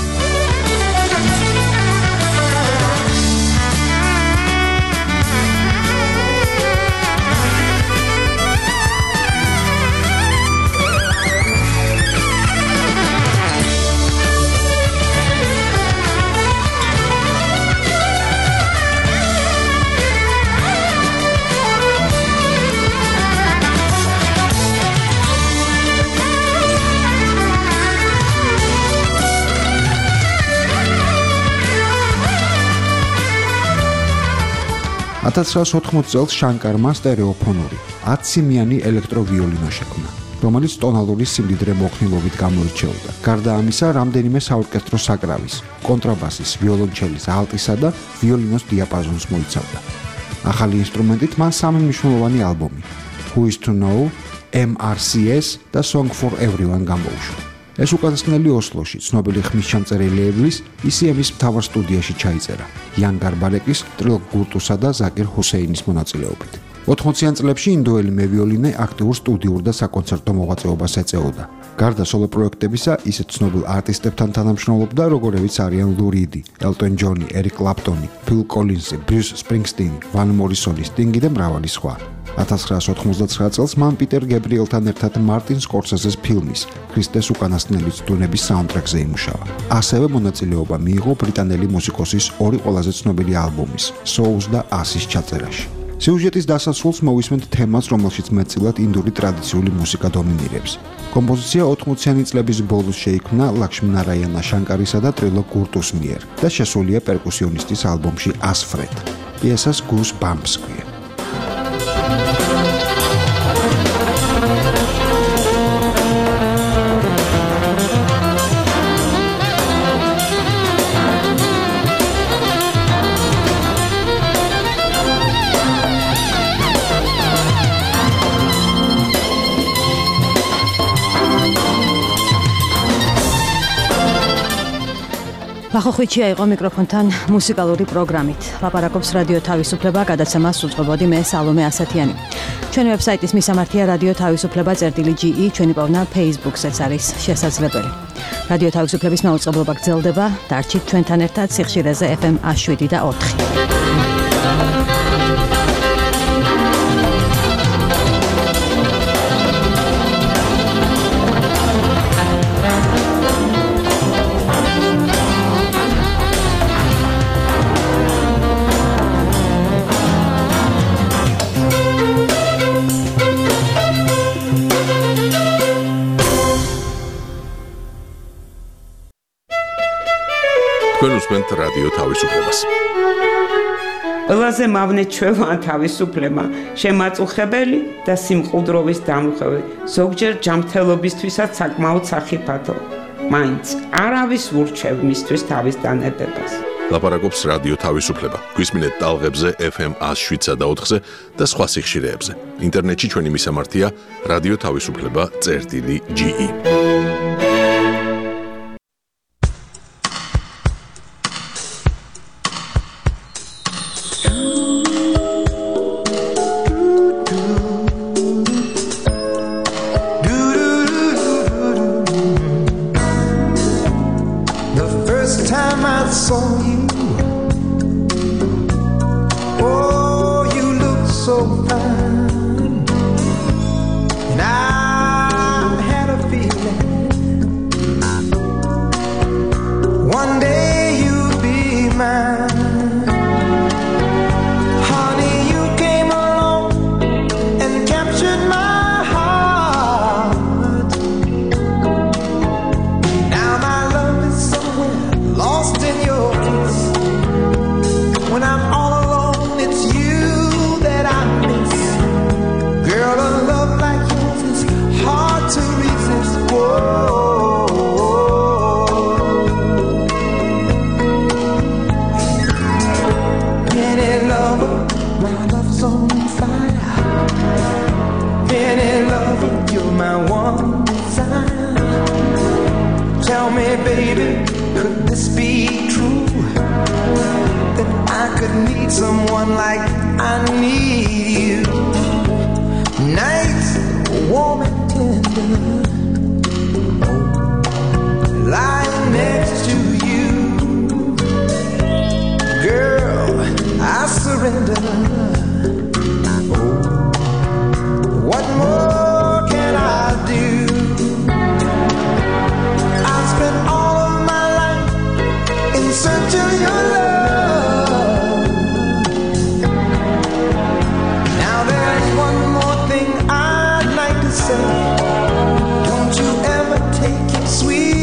წელს შანკარმა სტერეოფონური 10 სიმიანი ელექტროვიოლინო შექმნა, რომელიც ტონალური სიმდიდრე მოქნილობით გამოირჩეოდა. გარდა ამისა, რამდენიმე საორკესტრო საკრავის, კონტრაბასის, ვიოლონჩელის, ალტისა და ვიოლინოს დიაპაზონს მოიცავდა. ახალი ინსტრუმენტით მან 3 მნიშვნელოვანი ალბომი Who is to Know, MRCS და Song for Everyone გამოუშვა. ეს უკანასკნელი ოსლოში ცნობილი ხმისჩამწერი ლეიბლის ECM-ის მთავარ სტუდიაში ჩაიწერა იან გარბალეკის, ტრილოკ გურტუსა და ზაკირ ჰუსეინის მონაწილეობით. 80-იან წლებში ინდოელი მევიოლინე აქტიურ სტუდიურ და საკონცერტო მოღვაწეობას ეწეოდა. გარდა სოლო პროექტებისა, ისეთ ცნობილ არტისტებთან თანამშრომლობდა, როგორებიც არიან ლუ რიდი, ელტონ ჯონი, ერიკ კლაპტონი, ფილ კოლინზი, ბრიუს სპრინგსტინი, ვან მორისონი, სტინგი და მრავალი სხვა. 1999 წელს მან პიტერ გებრიელთან ერთად მარტინ სკორსეზეს ფილმის ქრისტეს უკანასკნელი წვდომების საუნდტრეკზე იმუშავა. ასევე მონაწილეობა მიიღო ბრიტანელი მუსიკოსის ორი ყველაზე ცნობილი ალბომის, Souls და Us-ის ჩაწერაში. სიუჟეტის დასასრულს მოვისმენთ თემას, რომელშიც მეტწილად ინდური ტრადიციული მუსიკა დომინირებს. კომპოზიცია 80-იანი წლების ბოლოს შეიქმნა ლაქსმი-ნარაიანა შანკარისა და ტრილო გურტუს მიერ და შესულია პერკუსიონისტის ალბომში Asfred. პიესას Goosebumps ჰქვია. ლახოხვიჩია იყო მიკროფონთან მუსიკალური პროგრამით. ლაპარაკობს რადიო თავისუფლება, გადაცემას უძღვებოდი მე სალომე ასათიანი. ჩვენი ვებსაიტის მისამართია რადიო თავისუფლება.ge, ჩვენი პოვნა Facebook-ზეც არის შესაძლებელი. რადიო თავისუფლების მაუწყებლობა გრძელდება, დარჩით ჩვენთან ერთად სიხშირეზე FM 107 და 4. თქვენ უსმენთ რადიო თავისუფლებას. ყველაზე მავნე ჩვევა თავისუფლება, შემაწუხებელი და სიმყუდროვის დამხევი, ზოგჯერ ჯანმრთელობისთვისაც საკმაოდ სახიფათო. მაინც არავის ურჩევ მისთვის თავის დანებებას. ლაპარაკობს რადიო თავისუფლება. გვისმინეთ ტალღებზე FM 107 და 4-ზე და სხვა სიხშირეებზე. ინტერნეტში ჩვენი მისამართია radiotavisupleba.ge. Someone like I need you. Nights warm and tender, lying next to you. Girl, I surrender. What more can I do? I spent all of my life in search of your love. Don't you ever take it sweet.